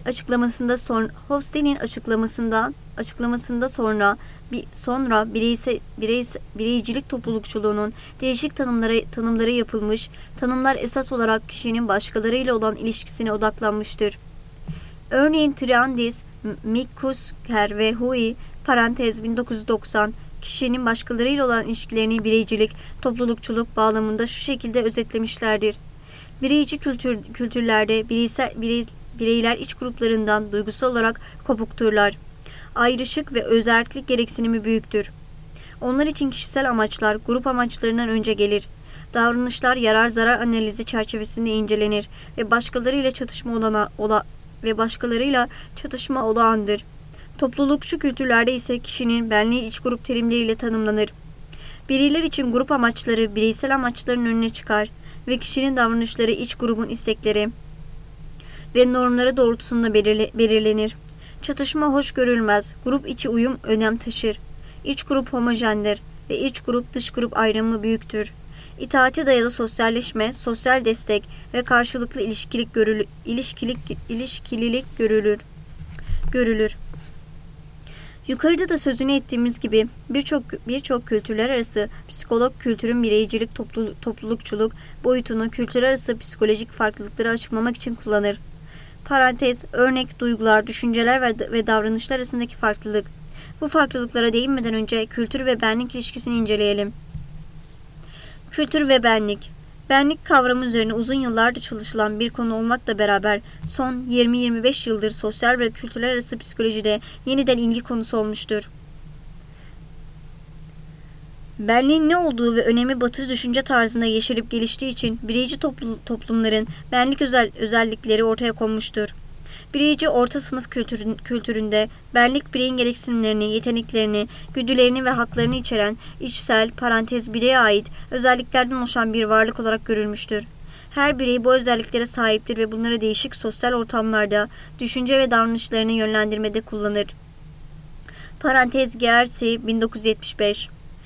açıklamasında sonra bireycilik toplulukçuluğunun değişik tanımları yapılmış. Tanımlar esas olarak kişinin başkalarıyla olan ilişkisine odaklanmıştır. Örneğin Triandis, Mikusker ve Hui (1990) kişinin başkalarıyla olan ilişkilerini bireycilik, toplulukçuluk bağlamında şu şekilde özetlemişlerdir. Bireyci kültürlerde bireyler iç gruplarından duygusal olarak kopukturlar. Ayrışık ve özerklik gereksinimi büyüktür. Onlar için kişisel amaçlar grup amaçlarından önce gelir. Davranışlar yarar-zarar analizi çerçevesinde incelenir ve başkalarıyla çatışma olağandır. Toplulukçu kültürlerde ise kişinin benliği iç grup terimleriyle tanımlanır. Bireyler için grup amaçları bireysel amaçların önüne çıkar ve kişinin davranışları iç grubun istekleri ve normları doğrultusunda belirlenir. Çatışma hoş görülmez. Grup içi uyum önem taşır. İç grup homojendir ve iç grup dış grup ayrımı büyüktür. İtaate dayalı sosyalleşme, sosyal destek ve karşılıklı ilişkililik görülür. Yukarıda da sözünü ettiğimiz gibi birçok kültürler arası psikolog kültürün bireycilik, toplulukçuluk boyutunu kültürler arası psikolojik farklılıkları açıklamak için kullanır. Parantez, örnek duygular, düşünceler ve davranışlar arasındaki farklılık. Bu farklılıklara değinmeden önce kültür ve benlik ilişkisini inceleyelim. Kültür ve benlik. Benlik kavramı üzerine uzun yıllardır çalışılan bir konu olmakla beraber son 20-25 yıldır sosyal ve kültürler arası psikolojide yeniden ilgi konusu olmuştur. Benliğin ne olduğu ve önemi Batı düşünce tarzında yeşerip geliştiği için bireyci toplumların benlik özellikleri ortaya konmuştur. Bireyci orta sınıf kültüründe benlik bireyin gereksinimlerini, yeteneklerini, güdülerini ve haklarını içeren içsel, bireye ait özelliklerden oluşan bir varlık olarak görülmüştür. Her birey bu özelliklere sahiptir ve bunları değişik sosyal ortamlarda düşünce ve davranışlarını yönlendirmede kullanır. Gersi 1975.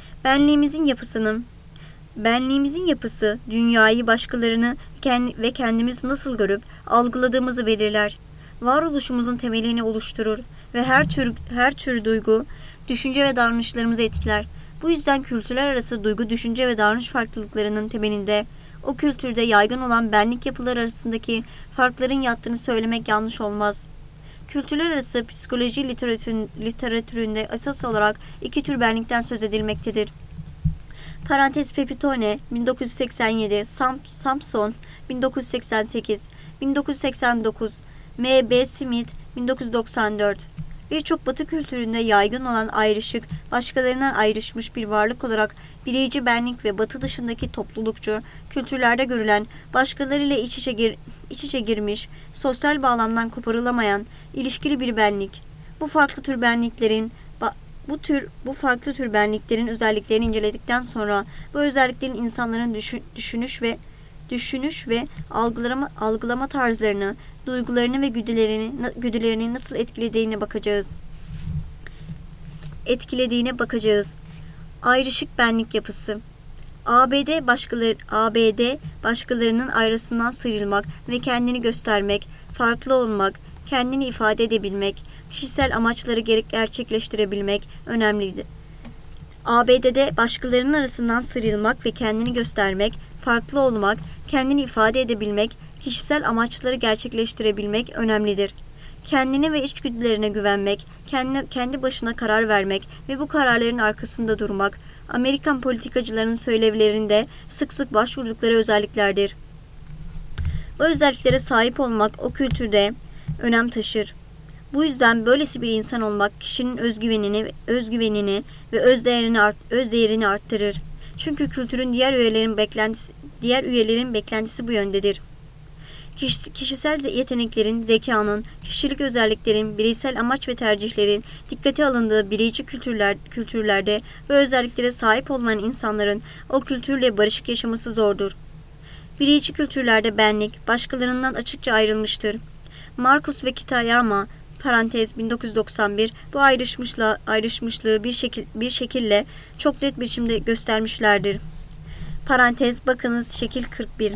Benliğimizin yapısı, dünyayı, başkalarını ve kendimizi nasıl görüp algıladığımızı belirler. Varoluşumuzun temelini oluşturur ve her tür duygu, düşünce ve davranışlarımızı etkiler. Bu yüzden kültürler arası duygu, düşünce ve davranış farklılıklarının temelinde o kültürde yaygın olan benlik yapıları arasındaki farkların yattığını söylemek yanlış olmaz. Kültürler arası psikoloji literatüründe esas olarak iki tür benlikten söz edilmektedir. Pepitone 1987, Sampson 1988, 1989, M.B. Smith 1994. Birçok Batı kültüründe yaygın olan ayrışık, başkalarından ayrışmış bir varlık olarak bireyci benlik ve Batı dışındaki toplulukçu kültürlerde görülen, başkalarıyla iç içe girmiş, sosyal bağlamdan koparılamayan, ilişkili bir benlik. Bu farklı tür benliklerin özelliklerini inceledikten sonra bu özelliklerin insanların düşünüş ve algılama tarzlarını, duygularını ve güdülerini nasıl etkilediğine bakacağız. Ayrışık benlik yapısı. ABD başkalarının ayrısından sıyrılmak ve kendini göstermek, farklı olmak, kendini ifade edebilmek, kişisel amaçları gerçekleştirebilmek önemlidir. ABD'de başkalarının arasından sıyrılmak ve kendini göstermek, farklı olmak, kendini ifade edebilmek, kişisel amaçları gerçekleştirebilmek önemlidir. Kendine ve içgüdülerine güvenmek, kendi başına karar vermek ve bu kararların arkasında durmak, Amerikan politikacılarının söylevlerinde sık sık başvurdukları özelliklerdir. Bu özelliklere sahip olmak o kültürde önem taşır. Bu yüzden böylesi bir insan olmak kişinin özgüvenini ve özdeğerini arttırır. Çünkü kültürün diğer üyelerin beklentisi bu yöndedir. Kişisel yeteneklerin, zekanın, kişilik özelliklerin, bireysel amaç ve tercihlerin dikkate alındığı bireyci kültürlerde bu özelliklere sahip olmayan insanların o kültürle barışık yaşaması zordur. Bireyci kültürlerde benlik başkalarından açıkça ayrılmıştır. Marcus ve Kitayama 1991 bu ayrışmışlığı bir şekille çok net biçimde göstermişlerdir. Bakınız şekil 41.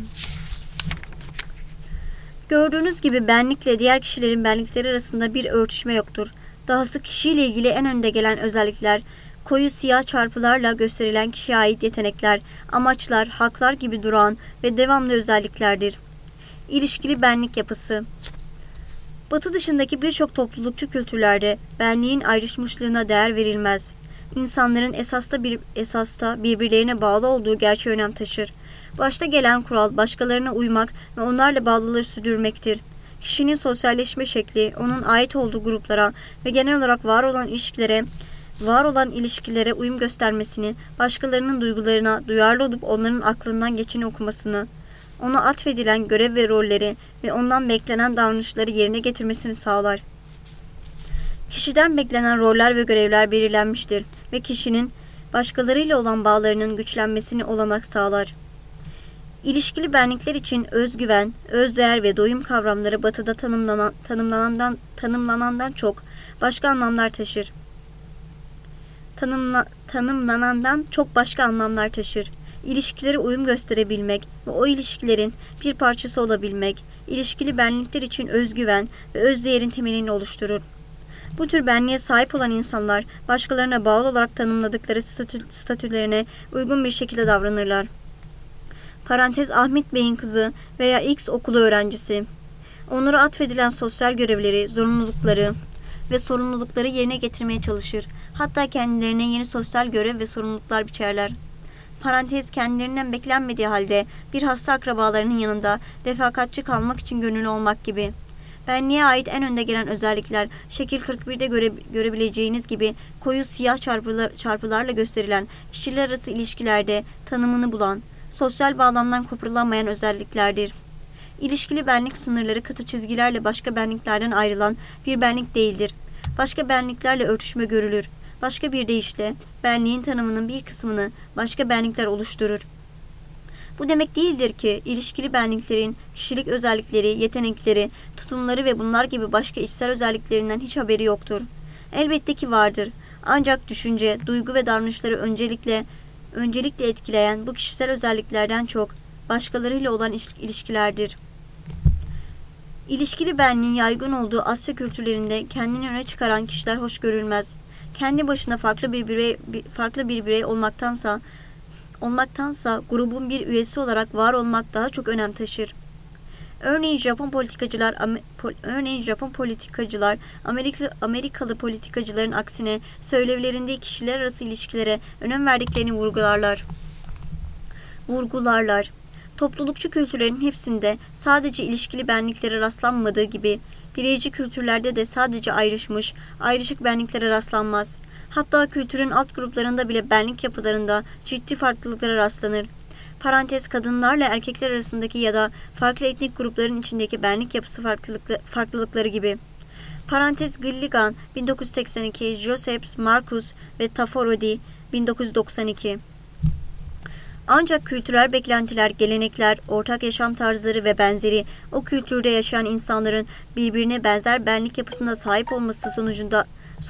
Gördüğünüz gibi benlikle diğer kişilerin benlikleri arasında bir örtüşme yoktur. Dahası kişiyle ilgili en önde gelen özellikler, koyu siyah çarpılarla gösterilen kişiye ait yetenekler, amaçlar, haklar gibi duran ve devamlı özelliklerdir. İlişkili benlik yapısı. Batı dışındaki birçok toplulukçu kültürlerde benliğin ayrışmışlığına değer verilmez. İnsanların esasta birbirlerine bağlı olduğu gerçeği önem taşır. Başta gelen kural başkalarına uymak ve onlarla bağlılığı sürdürmektir. Kişinin sosyalleşme şekli, onun ait olduğu gruplara ve genel olarak var olan ilişkilere uyum göstermesini, başkalarının duygularına duyarlı olup onların aklından geçeni okumasını, ona atfedilen görev ve rolleri ve ondan beklenen davranışları yerine getirmesini sağlar. Kişiden beklenen roller ve görevler belirlenmiştir ve kişinin başkalarıyla olan bağlarının güçlenmesini olanak sağlar. İlişkili benlikler için özgüven, özdeğer ve doyum kavramları Batı'da tanımlanandan çok başka anlamlar taşır. Tanımlanandan çok başka anlamlar taşır. İlişkilere uyum gösterebilmek ve o ilişkilerin bir parçası olabilmek, ilişkili benlikler için özgüven ve özdeğerin temelini oluşturur. Bu tür benliğe sahip olan insanlar, başkalarına bağlı olarak tanımladıkları statülerine uygun bir şekilde davranırlar. Parantez Ahmet Bey'in kızı veya X okulu öğrencisi. Onlara atfedilen sosyal görevleri, zorunlulukları ve sorumlulukları yerine getirmeye çalışır. Hatta kendilerine yeni sosyal görev ve sorumluluklar biçerler. Parantez kendilerinden beklenmediği halde bir hasta akrabalarının yanında refakatçi kalmak için gönüllü olmak gibi. Benliğe ait en önde gelen özellikler şekil 41'de görebileceğiniz gibi koyu siyah çarpılarla gösterilen kişiler arası ilişkilerde tanımını bulan, sosyal bağlamdan koparılamayan özelliklerdir. İlişkili benlik sınırları katı çizgilerle başka benliklerden ayrılan bir benlik değildir. Başka benliklerle örtüşme görülür. Başka bir deyişle benliğin tanımının bir kısmını başka benlikler oluşturur. Bu demek değildir ki ilişkili benliklerin kişilik özellikleri, yetenekleri, tutumları ve bunlar gibi başka içsel özelliklerinden hiç haberi yoktur. Elbette ki vardır. Ancak düşünce, duygu ve davranışları öncelikle etkileyen bu kişisel özelliklerden çok başkalarıyla olan ilişkilerdir. İlişkili benliğin yaygın olduğu Asya kültürlerinde kendini öne çıkaran kişiler hoş görülmez. Kendi başına farklı bir birey olmaktansa grubun bir üyesi olarak var olmak daha çok önem taşır. Örneğin Japon politikacılar Amerikalı politikacıların aksine söylevlerinde kişiler arası ilişkilere önem verdiklerini vurgularlar. Toplulukçu kültürlerin hepsinde sadece ilişkili benliklere rastlanmadığı gibi bireyci kültürlerde de sadece ayrışık benliklere rastlanmaz. Hatta kültürün alt gruplarında bile benlik yapılarında ciddi farklılıklara rastlanır. Parantez kadınlarla erkekler arasındaki ya da farklı etnik grupların içindeki benlik yapısı farklılıkları gibi. Parantez Gilligan 1982, Joseph Marcus ve Taforodi 1992. Ancak kültürel beklentiler, gelenekler, ortak yaşam tarzları ve benzeri o kültürde yaşayan insanların birbirine benzer benlik yapısına sahip olması sonucunda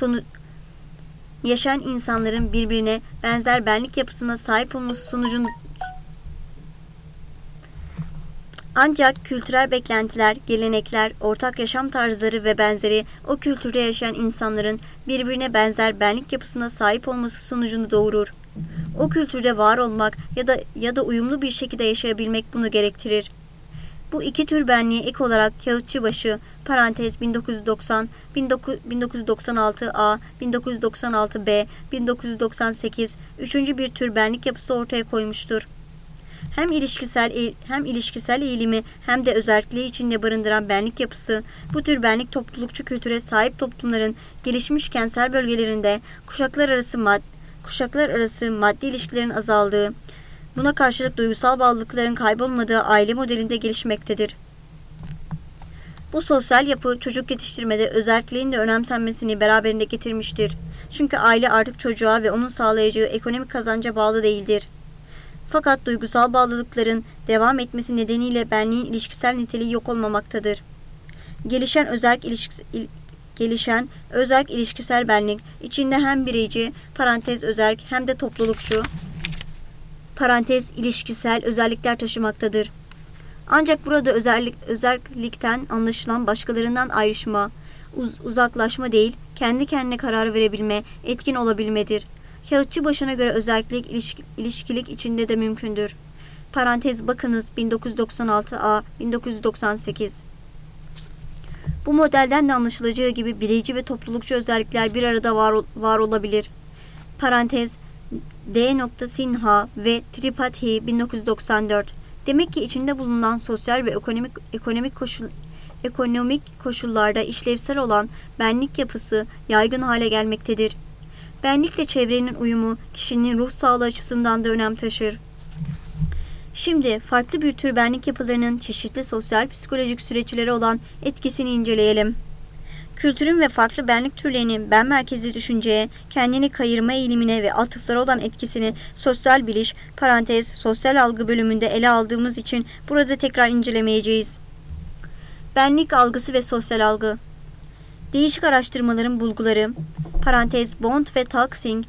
Ancak kültürel beklentiler, gelenekler, ortak yaşam tarzları ve benzeri o kültürde yaşayan insanların birbirine benzer benlik yapısına sahip olması sonucunu doğurur. O kültürde var olmak ya da uyumlu bir şekilde yaşayabilmek bunu gerektirir. Bu iki tür benliğe ek olarak Kağıtçıbaşı, parantez 1990, 1996A, 1996B, 1998, üçüncü bir tür benlik yapısı ortaya koymuştur. Hem ilişkisel eğilimi hem de özelliği içinde barındıran benlik yapısı, bu tür benlik toplulukçu kültüre sahip toplumların gelişmiş kentsel bölgelerinde kuşaklar arası maddi ilişkilerin azaldığı, buna karşılık duygusal bağlılıkların kaybolmadığı aile modelinde gelişmektedir. Bu sosyal yapı çocuk yetiştirmede özelliğin de önemsenmesini beraberinde getirmiştir. Çünkü aile artık çocuğa ve onun sağlayacağı ekonomik kazanca bağlı değildir. Fakat duygusal bağlılıkların devam etmesi nedeniyle benliğin ilişkisel niteliği yok olmamaktadır. Gelişen özerk ilişkisel benlik içinde hem bireyci, parantez özerk hem de toplulukçu, parantez ilişkisel özellikler taşımaktadır. Ancak burada özerklikten anlaşılan başkalarından ayrışma, uzaklaşma değil, kendi kendine karar verebilme, etkin olabilmedir. Kağıtçıbaşı'na göre özellik ilişkilik içinde de mümkündür. Parantez bakınız 1996A, 1998. Bu modelden de anlaşılacağı gibi bireyci ve toplulukçu özellikler bir arada var olabilir. Parantez D. Sinha ve Tripathi 1994. Demek ki içinde bulunan sosyal ve ekonomik koşullarda işlevsel olan benlik yapısı yaygın hale gelmektedir. Benlikle çevrenin uyumu kişinin ruh sağlığı açısından da önem taşır. Şimdi farklı bir tür benlik yapılarının çeşitli sosyal psikolojik süreçleri olan etkisini inceleyelim. Kültürün ve farklı benlik türlerinin ben merkezli düşünceye, kendini kayırma eğilimine ve atıflara olan etkisini sosyal biliş, parantez, sosyal algı bölümünde ele aldığımız için burada tekrar incelemeyeceğiz. Benlik algısı ve sosyal algı. Değişik araştırmaların bulguları, parantez Bond ve Talksing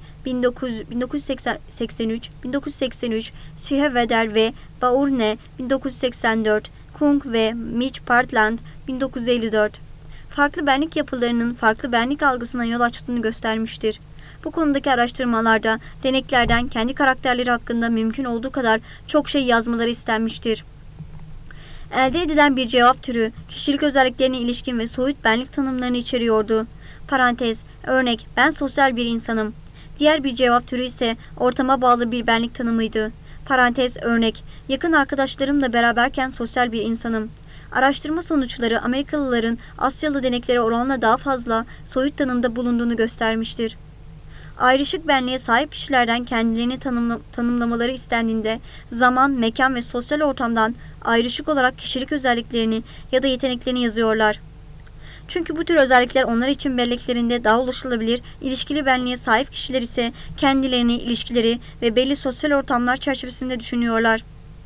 1983, Schweder ve Baurne 1984, Kung ve Mitch Partland 1954. Farklı benlik yapılarının farklı benlik algısına yol açtığını göstermiştir. Bu konudaki araştırmalarda deneklerden kendi karakterleri hakkında mümkün olduğu kadar çok şey yazmaları istenmiştir. Elde edilen bir cevap türü, kişilik özelliklerine ilişkin ve soyut benlik tanımlarını içeriyordu. Parantez, örnek, ben sosyal bir insanım. Diğer bir cevap türü ise ortama bağlı bir benlik tanımıydı. Parantez, örnek, yakın arkadaşlarımla beraberken sosyal bir insanım. Araştırma sonuçları Amerikalıların Asyalı deneklere oranla daha fazla soyut tanımda bulunduğunu göstermiştir. Ayrışık benliğe sahip kişilerden kendilerini tanımlamaları istendiğinde zaman, mekan ve sosyal ortamdan ayrışık olarak kişilik özelliklerini ya da yeteneklerini yazıyorlar. Çünkü bu tür özellikler onlar için belleklerinde daha ulaşılabilir, ilişkili benliğe sahip kişiler ise kendilerini, ilişkileri ve belli sosyal ortamlar çerçevesinde düşünüyorlar.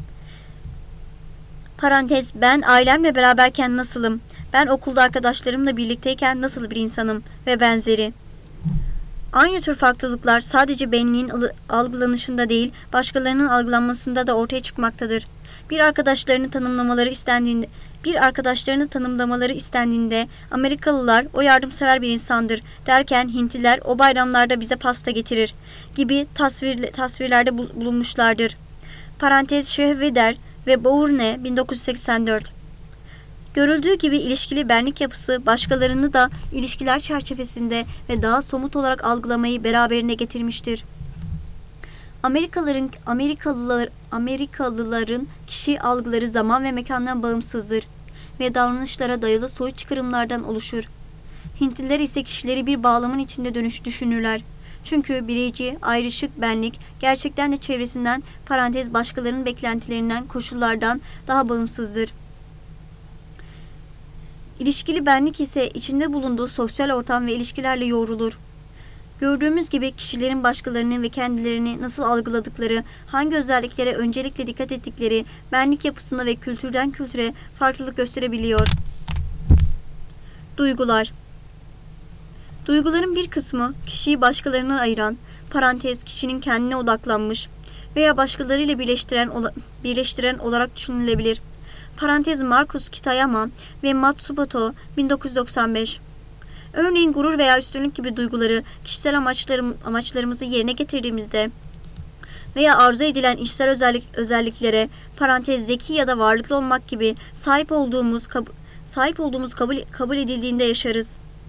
Parantez, ben ailemle beraberken nasılım, ben okulda arkadaşlarımla birlikteyken nasıl bir insanım ve benzeri. Aynı tür farklılıklar sadece benliğin algılanışında değil, başkalarının algılanmasında da ortaya çıkmaktadır. Bir arkadaşlarını tanımlamaları istendiğinde Amerikalılar o yardımsever bir insandır derken Hintliler o bayramlarda bize pasta getirir gibi tasvirlerde bulunmuşlardır. Parantez Schweder ve Bourne 1984. Görüldüğü gibi ilişkili benlik yapısı başkalarını da ilişkiler çerçevesinde ve daha somut olarak algılamayı beraberine getirmiştir. Amerikalıların kişi algıları zaman ve mekandan bağımsızdır ve davranışlara dayalı soyut çıkarımlardan oluşur. Hintliler ise kişileri bir bağlamın içinde düşünürler. Çünkü bireyci, ayrışık benlik gerçekten de çevresinden, parantez başkalarının beklentilerinden, koşullardan daha bağımsızdır. İlişkili benlik ise içinde bulunduğu sosyal ortam ve ilişkilerle yoğrulur. Gördüğümüz gibi kişilerin başkalarını ve kendilerini nasıl algıladıkları, hangi özelliklere öncelikle dikkat ettikleri benlik yapısında ve kültürden kültüre farklılık gösterebiliyor. Duygular. Duyguların bir kısmı kişiyi başkalarından ayıran, parantez kişinin kendine odaklanmış veya başkalarıyla birleştiren olarak düşünülebilir. Parantez Marcus Kitayama ve Matsumoto 1995. Örneğin gurur veya üstünlük gibi duyguları kişisel amaçlarımızı yerine getirdiğimizde veya arzu edilen işsel özelliklere, parantez zeki ya da varlıklı olmak gibi sahip olduğumuz kabul edildiğinde yaşarız.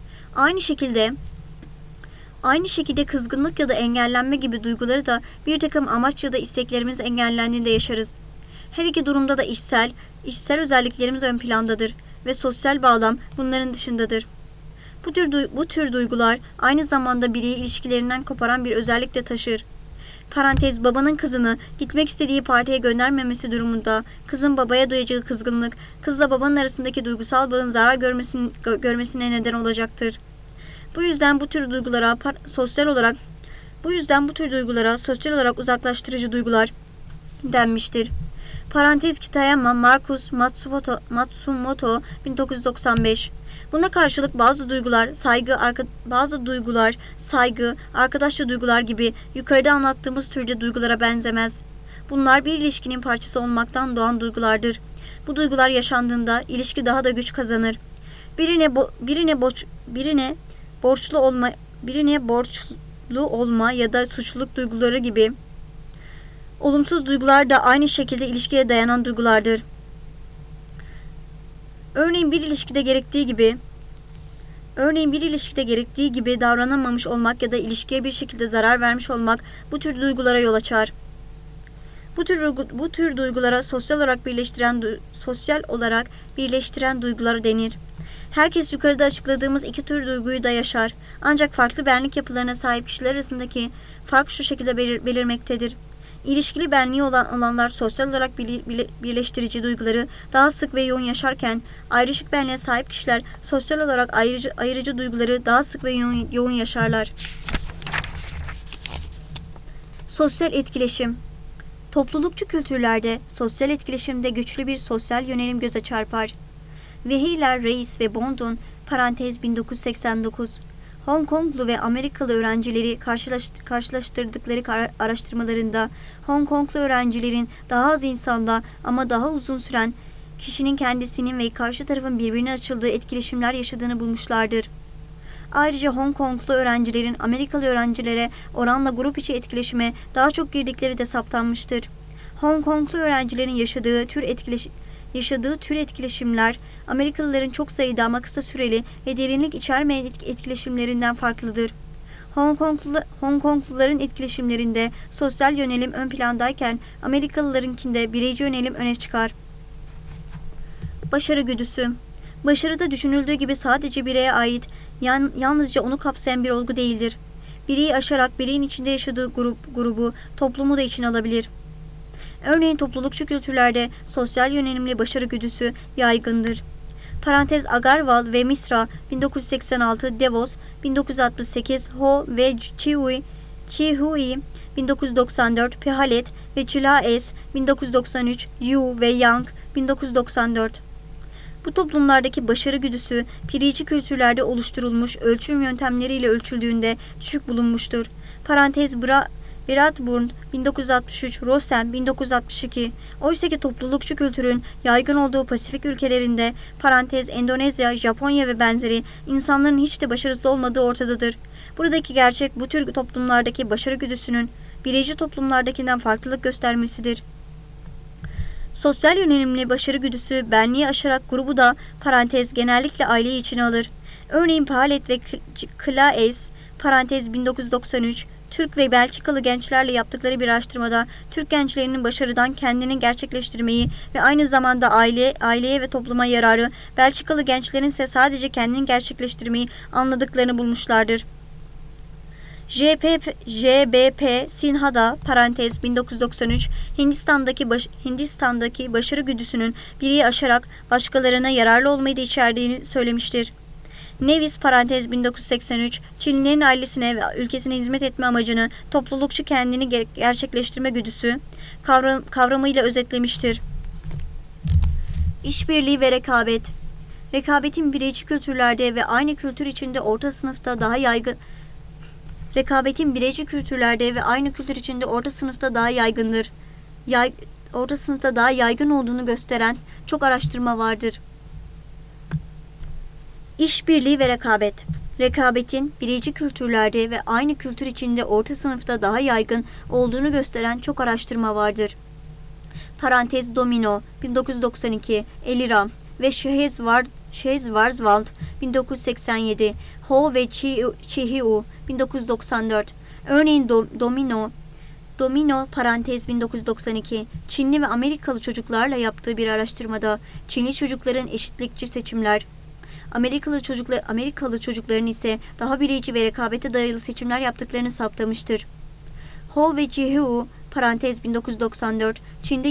Aynı şekilde kızgınlık ya da engellenme gibi duyguları da bir takım amaç ya da isteklerimiz engellendiğinde yaşarız. Her iki durumda da işsel özelliklerimiz ön plandadır ve sosyal bağlam bunların dışındadır. Bu tür duygular aynı zamanda bireyi ilişkilerinden koparan bir özellik de taşır. Parantez babanın kızını gitmek istediği partiye göndermemesi durumunda kızın babaya duyacağı kızgınlık, kızla babanın arasındaki duygusal bağın zarar görmesine neden olacaktır. Bu yüzden bu tür duygulara sosyal olarak uzaklaştırıcı duygular denmiştir. Parantez Kitayama Marcus Matsumoto 1995. Buna karşılık bazı duygular saygı, arkadaşça duygular gibi yukarıda anlattığımız türde duygulara benzemez. Bunlar bir ilişkinin parçası olmaktan doğan duygulardır. Bu duygular yaşandığında ilişki daha da güç kazanır. Birine borçlu olma ya da suçluluk duyguları gibi olumsuz duygular da aynı şekilde ilişkiye dayanan duygulardır. Örneğin bir ilişkide gerektiği gibi davranamamış olmak ya da ilişkiye bir şekilde zarar vermiş olmak bu tür duygulara yol açar. Bu tür duygulara sosyal olarak birleştiren duygular denir. Herkes yukarıda açıkladığımız iki tür duyguyu da yaşar. Ancak farklı benlik yapılarına sahip kişiler arasındaki fark şu şekilde belirmektedir. İlişkili benliği olanlar sosyal olarak birleştirici duyguları daha sık ve yoğun yaşarken, ayrışık benliğe sahip kişiler sosyal olarak ayrıcı duyguları daha sık ve yoğun yaşarlar. Sosyal etkileşim. Toplulukçu kültürlerde sosyal etkileşimde güçlü bir sosyal yönelim göze çarpar. Vehiller, Reis ve Bond'un parantez 1989 Hong Konglu ve Amerikalı öğrencileri karşılaştırdıkları araştırmalarında Hong Konglu öğrencilerin daha az insanda ama daha uzun süren kişinin kendisinin ve karşı tarafın birbirine açıldığı etkileşimler yaşadığını bulmuşlardır. Ayrıca Hong Konglu öğrencilerin Amerikalı öğrencilere oranla grup içi etkileşime daha çok girdikleri de saptanmıştır. Hong Konglu öğrencilerin yaşadığı tür etkileşimler Amerikalıların çok sayıda ama kısa süreli ve derinlik içermeyen etkileşimlerinden farklıdır. Hong Kongluların etkileşimlerinde sosyal yönelim ön plandayken Amerikalılarınkinde bireyci yönelim öne çıkar. Başarı güdüsü. Başarıda düşünüldüğü gibi sadece bireye ait, yalnızca onu kapsayan bir olgu değildir. Bireyi aşarak bireyin içinde yaşadığı grubu, toplumu da içine alabilir. Örneğin toplulukçu kültürlerde sosyal yönelimli başarı güdüsü yaygındır. Parantez Agarwal ve Misra 1986, Devos 1968, Ho ve Chihui 1994, Piaget ve Chilaes 1993, Yu ve Yang 1994. Bu toplumlardaki başarı güdüsü bireyci kültürlerde oluşturulmuş ölçüm yöntemleriyle ölçüldüğünde düşük bulunmuştur. Parantez Bradburn 1963, Rosen 1962. Oysaki toplulukçu kültürün yaygın olduğu Pasifik ülkelerinde parantez Endonezya, Japonya ve benzeri insanların hiç de başarısız olmadığı ortadadır. Buradaki gerçek bu tür toplumlardaki başarı güdüsünün bireyci toplumlardakinden farklılık göstermesidir. Sosyal yönelimli başarı güdüsü benliği aşarak grubu da parantez genellikle aileyi içine alır. Örneğin Piaget ve Claes parantez 1993 Türk ve Belçikalı gençlerle yaptıkları bir araştırmada Türk gençlerinin başarıdan kendini gerçekleştirmeyi ve aynı zamanda aileye ve topluma yararı, Belçikalı gençlerin ise sadece kendini gerçekleştirmeyi anladıklarını bulmuşlardır. JBP Sinha'da parantez 1993 Hindistan'daki başarı güdüsünün bireyi aşarak başkalarına yararlı olmayı da içerdiğini söylemiştir. Nevis parantez 1983 Çinlilerin ailesine ve ülkesine hizmet etme amacını toplulukçu kendini gerçekleştirme güdüsü kavramıyla özetlemiştir. İşbirliği ve rekabet. Rekabetin bireyci kültürlerde ve aynı kültür içinde orta sınıfta daha yaygındır. Orta sınıfta daha yaygın olduğunu gösteren çok araştırma vardır. İşbirliği ve rekabet. Rekabetin bireyci kültürlerde ve aynı kültür içinde orta sınıfta daha yaygın olduğunu gösteren çok araştırma vardır. Parantez Domino 1992, Eliram ve Schwarzwald 1987, Ho ve Chihiu 1994. Örneğin Domino parantez 1992 Çinli ve Amerikalı çocuklarla yaptığı bir araştırmada Çinli çocukların eşitlikçi seçimler, Amerikalı çocukların ise daha bireyci ve rekabete dayalı seçimler yaptıklarını saptamıştır. Ho ve Chihiu parantez 1994 Çin'de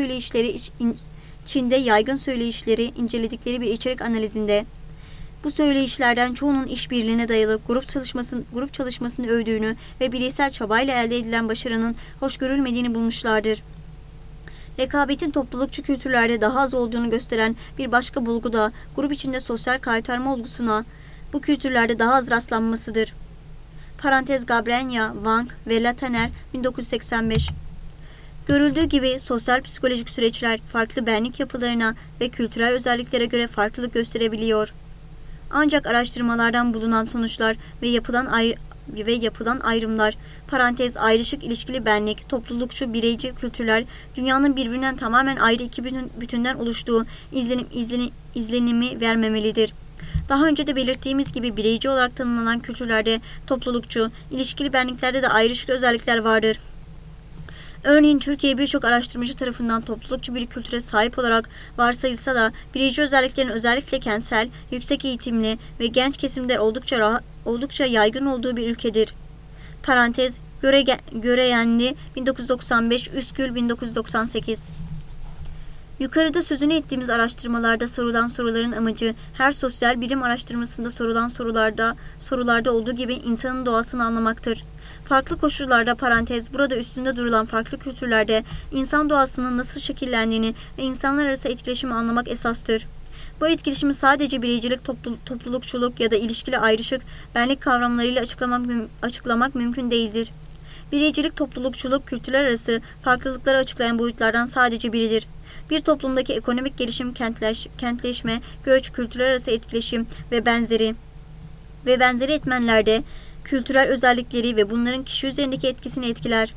yaygın söyleyişleri inceledikleri bir içerik analizinde bu söyleyişlerden çoğunun işbirliğine dayalı grup çalışmasını övdüğünü ve bireysel çabayla elde edilen başarının hoş görülmediğini bulmuşlardır. Rekabetin toplulukçu kültürlerde daha az olduğunu gösteren bir başka bulgu da grup içinde sosyal kaytarma olgusuna bu kültürlerde daha az rastlanmasıdır. Parantez Gabrenya, Wang ve Lataner 1985. Görüldüğü gibi sosyal psikolojik süreçler farklı benlik yapılarına ve kültürel özelliklere göre farklılık gösterebiliyor. Ancak araştırmalardan bulunan sonuçlar ve yapılan ayrımlar, parantez ayrışık ilişkili benlik, toplulukçu bireyci kültürler, dünyanın birbirinden tamamen ayrı iki bütünden oluştuğu izlenimi vermemelidir. Daha önce de belirttiğimiz gibi bireyci olarak tanımlanan kültürlerde toplulukçu, ilişkili benliklerde de ayrışık özellikler vardır. Örneğin Türkiye birçok araştırmacı tarafından toplulukçu bir kültüre sahip olarak varsayılsa da bireyci özelliklerin özellikle kentsel, yüksek eğitimli ve genç kesimler oldukça yaygın olduğu bir ülkedir. Parantez Göreyenli 1995, Üskül 1998. Yukarıda sözünü ettiğimiz araştırmalarda sorulan soruların amacı her sosyal bilim araştırmasında sorulan sorularda olduğu gibi insanın doğasını anlamaktır. Farklı koşullarda burada üstünde durulan farklı kültürlerde insan doğasının nasıl şekillendiğini ve insanlar arası etkileşimi anlamak esastır. Bu etkileşimi sadece bireycilik, toplulukçuluk ya da ilişkili ayrışık, benlik kavramlarıyla açıklamak mümkün değildir. Bireycilik, toplulukçuluk, kültürler arası farklılıkları açıklayan boyutlardan sadece biridir. Bir toplumdaki ekonomik gelişim, kentleşme, göç, kültürler arası etkileşim ve benzeri etmenlerde kültürel özellikleri ve bunların kişi üzerindeki etkisini etkiler.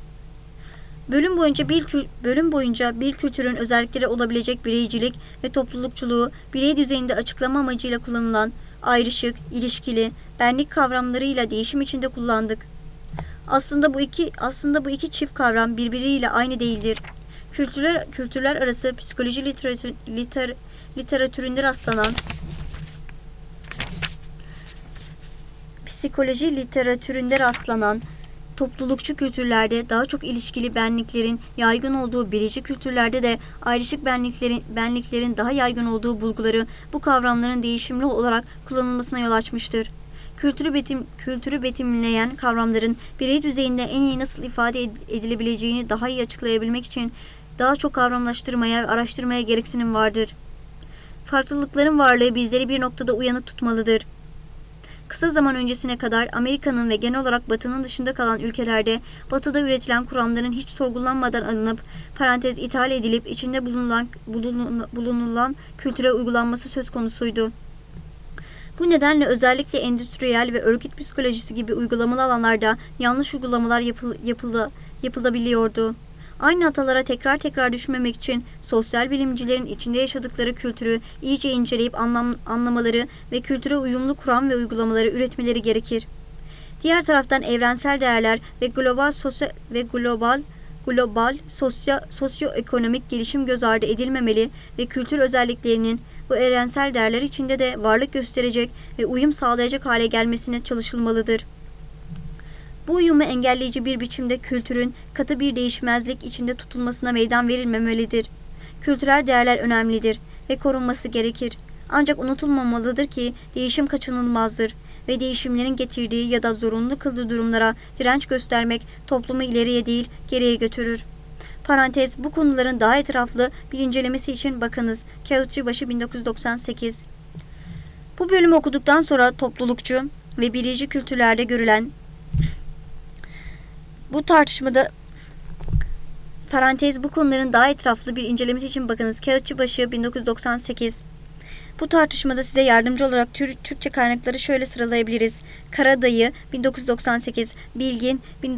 Bölüm boyunca bir kültürün özellikleri olabilecek bireycilik ve toplulukçuluğu birey düzeyinde açıklama amacıyla kullanılan ayrışık, ilişkili, benlik kavramlarıyla değişim içinde kullandık. Aslında bu iki çift kavram birbiriyle aynı değildir. Kültürler arası psikoloji literatüründe rastlanan toplulukçu kültürlerde daha çok ilişkili benliklerin yaygın olduğu, bireyci kültürlerde de ayrışık benliklerin daha yaygın olduğu bulguları bu kavramların değişimli olarak kullanılmasına yol açmıştır. Kültürü betimleyen kavramların birey düzeyinde en iyi nasıl ifade edilebileceğini daha iyi açıklayabilmek için daha çok kavramlaştırmaya ve araştırmaya gereksinim vardır. Farklılıkların varlığı bizleri bir noktada uyanık tutmalıdır. Kısa zaman öncesine kadar Amerika'nın ve genel olarak Batı'nın dışında kalan ülkelerde Batı'da üretilen kuramların hiç sorgulanmadan alınıp ithal edilip içinde bulunulan kültüre uygulanması söz konusuydu. Bu nedenle özellikle endüstriyel ve örgüt psikolojisi gibi uygulamalı alanlarda yanlış uygulamalar yapılabiliyordu. Aynı hatalara tekrar düşmemek için sosyal bilimcilerin içinde yaşadıkları kültürü iyice inceleyip anlamaları ve kültüre uyumlu kuram ve uygulamaları üretmeleri gerekir. Diğer taraftan evrensel değerler ve global sosyoekonomik gelişim göz ardı edilmemeli ve kültür özelliklerinin bu evrensel değerler içinde de varlık gösterecek ve uyum sağlayacak hale gelmesine çalışılmalıdır. Bu uyumu engelleyici bir biçimde kültürün katı bir değişmezlik içinde tutulmasına meydan verilmemelidir. Kültürel değerler önemlidir ve korunması gerekir. Ancak unutulmamalıdır ki değişim kaçınılmazdır ve değişimlerin getirdiği ya da zorunlu kıldığı durumlara direnç göstermek toplumu ileriye değil geriye götürür. Bu konuların daha etraflı bir incelemesi için bakınız. Kağıtçıbaşı 1998. Bu bölümü okuduktan sonra toplulukçu ve bireyci kültürlerde görülen bu tartışmada bu konuların daha etraflı bir incelemesi için bakınız. Kağıtçıbaşı 1998. Bu tartışmada size yardımcı olarak Türkçe kaynakları şöyle sıralayabiliriz. Karadayı 1998, Bilgin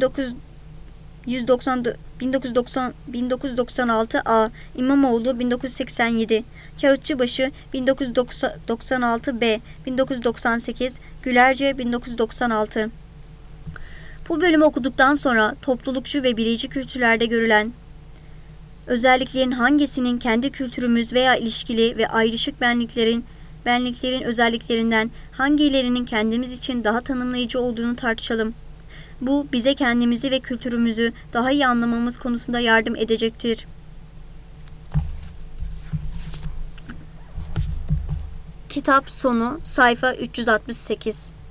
1996 A, İmamoğlu 1987, Kağıtçıbaşı 1996 B, 1998, Gülerce 1996. Bu bölümü okuduktan sonra toplulukçu ve bireyci kültürlerde görülen özelliklerin hangisinin kendi kültürümüz veya ilişkili ve ayrışık benliklerin özelliklerinden hangilerinin kendimiz için daha tanımlayıcı olduğunu tartışalım. Bu bize kendimizi ve kültürümüzü daha iyi anlamamız konusunda yardım edecektir. Kitap sonu sayfa 368.